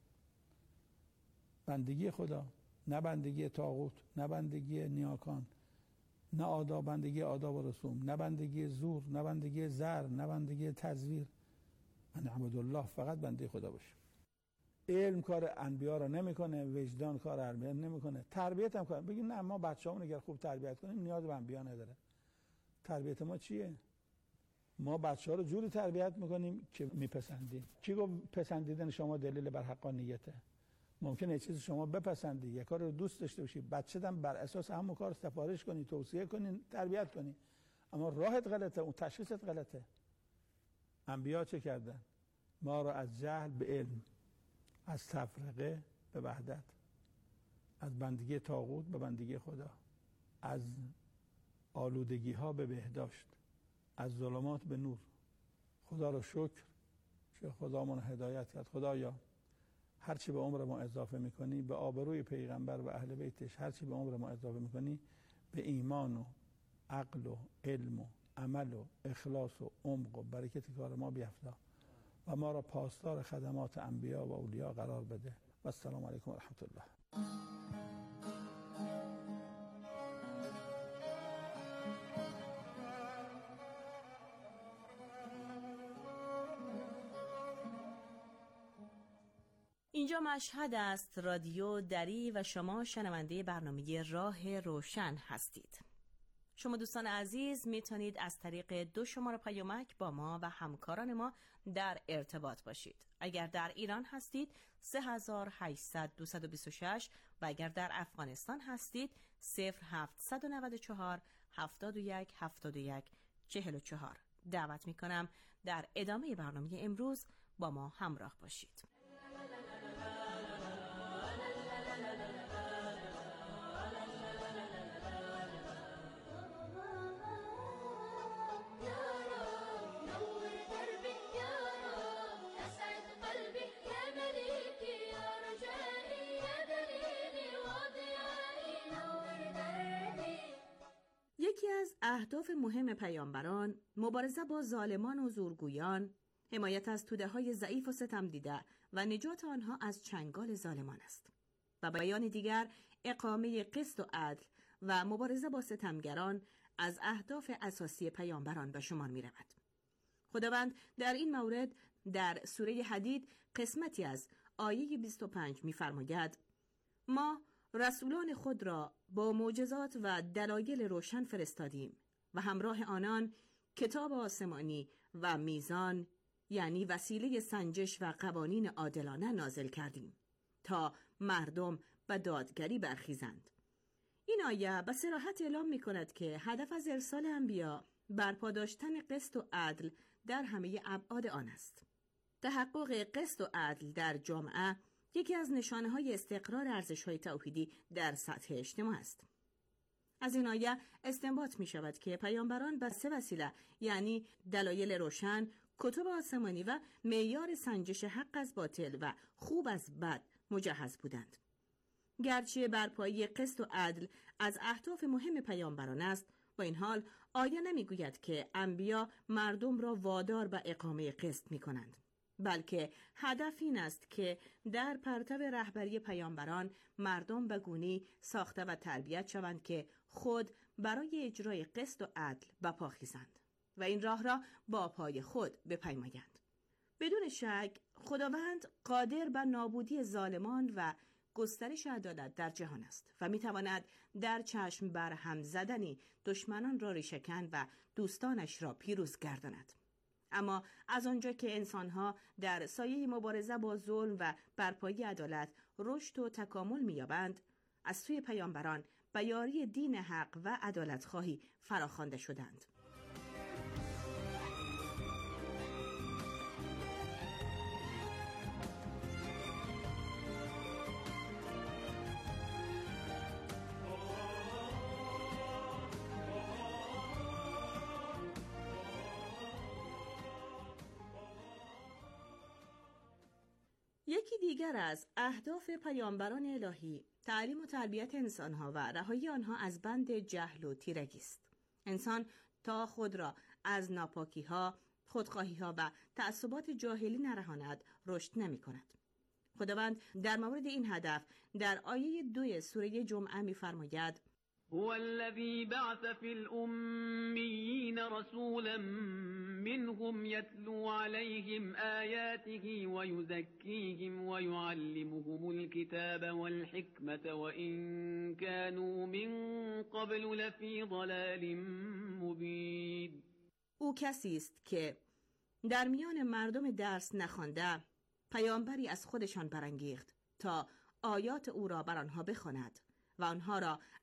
C: بندگی خدا، نه بندگی طاغوت، نه بندگی نیاکان، نه آداب، بندگی آداب و رسوم، نه بندگی زور، نه بندگی زر، نه بندگی تزویر. ان اعبدوا الله، فقط بنده خدا باشه. علم کار انبیا رو نمیکنه، وجدان کار انبیا نمیکنه، تربیت هم کنه. بگیم نه ما بچه‌مون اگر خوب تربیت کنیم نیاز به انبیا نداره. تربیت ما چیه؟ ما بچه‌ها رو جوری تربیت میکنیم که میپسندیم. کی گفت پسندیدن شما دلیل بر حقانیته؟ ممکنه یه چیز شما بپسندی، یک کار رو دوست داشته باشی، بچه‌ت هم بر اساس همون کار سفارش کنی، توصیه کنی، تربیت کنی، اما راهت غلطه، اون تشخیصت غلطه. انبیا چه کردن؟ ما رو از جهل به علم، از تفرقه به وحدت، از بندگی طاغوت به بندگی خدا، از آلودگی ها به بهداشت، از ظلمات به نور. خدا رو شکر که خدا من هدایت کرد. خدایا هرچی به عمر ما اضافه میکنی، به آبروی پیغمبر و اهل بیتش هرچی به عمر ما اضافه میکنی، به ایمان و عقل و علم و عمل و اخلاص و عمق و برکت کار ما بیفتا و ما را پاسدار خدمات انبیا و اولیا قرار بده. و السلام علیکم و رحمت الله.
V: اینجا مشهد است، رادیو دری و شما شنونده برنامه راه روشن هستید. شما دوستان عزیز میتونید از طریق 2 شماره پیامک با ما و همکاران ما در ارتباط باشید. اگر در ایران هستید 3800 226 و اگر در افغانستان هستید 0794 71 71 44. دعوت میکنم در ادامه برنامه امروز با ما همراه باشید. یکی از اهداف مهم پیامبران مبارزه با ظالمان و زورگویان، حمایت از توده‌های ضعیف و ستم دیده و نجات آنها از چنگال ظالمان است. و بیان دیگر اقامه قسط و عدل و مبارزه با ستمگران از اهداف اساسی پیامبران به شمار می رود. خداوند در این مورد در سوره حدید قسمتی از آیه 25 می فرماید: ما رسولان خود را با معجزات و دلایل روشن فرستادیم و همراه آنان کتاب آسمانی و میزان، یعنی وسیله سنجش و قوانین عادلانه نازل کردیم تا مردم به دادگری برخیزند. این آیه به صراحت اعلام می کند که هدف از ارسال انبیا برپا داشتن قسط و عدل در همه ابعاد آن است. تحقق قسط و عدل در جامعه یکی از نشانه‌های استقرار ارزش‌های توحیدی در سطح اجتماع است. از این آیه استنباط می‌شود که پیامبران به 3 وسیله، یعنی دلایل روشن، کتب آسمانی و معیار سنجش حق از باطل و خوب از بد مجهز بودند. گرچه برپایی قسط و عدل از اهداف مهم پیامبران است، با این حال آیه نمی‌گوید که انبیا مردم را وادار به اقامه قسط می‌کنند، بلکه هدف این است که در پرتو رهبری پیامبران مردم به گونه‌ای ساخته و تربیت شوند که خود برای اجرای قسط و عدل به پا خیزند و این راه را با پای خود بپیمایند. بدون شک خداوند قادر به نابودی ظالمان و گسترش عدالت در جهان است و میتواند در چشم بر هم زدنی دشمنان را ریشه‌کن و دوستانش را پیروز گرداند. اما از آنجا که انسانها در سایه مبارزه با ظلم و برپایی عدالت رشد و تکامل می‌یابند، از سوی پیامبران به یاری دین حق و عدالت خواهی فراخوانده شدند. یکی دیگر از اهداف پیامبران الهی تعلیم و تربیت انسانها و رهایی آنها از بند جهل و تیرگی است. انسان تا خود را از ناپاکی‌ها، خودخواهی‌ها و تعصبات جاهلی نرهاند رشد نمی‌کند. خداوند در مورد این هدف در آیه 2 سوره جمعه می‌فرماید:
W: هو الذي بعث في الأميين رسولا منهم يتلو عليهم آياته ويزكيهم ويعلمهم الكتاب والحكمة وإن كانوا من قبل لفي ضلال مبين.
V: او کسی است که در میان مردم درس نخوانده پیامبری از خودشان برانگیخت تا آیات او را بر آنها بخواند و آنها را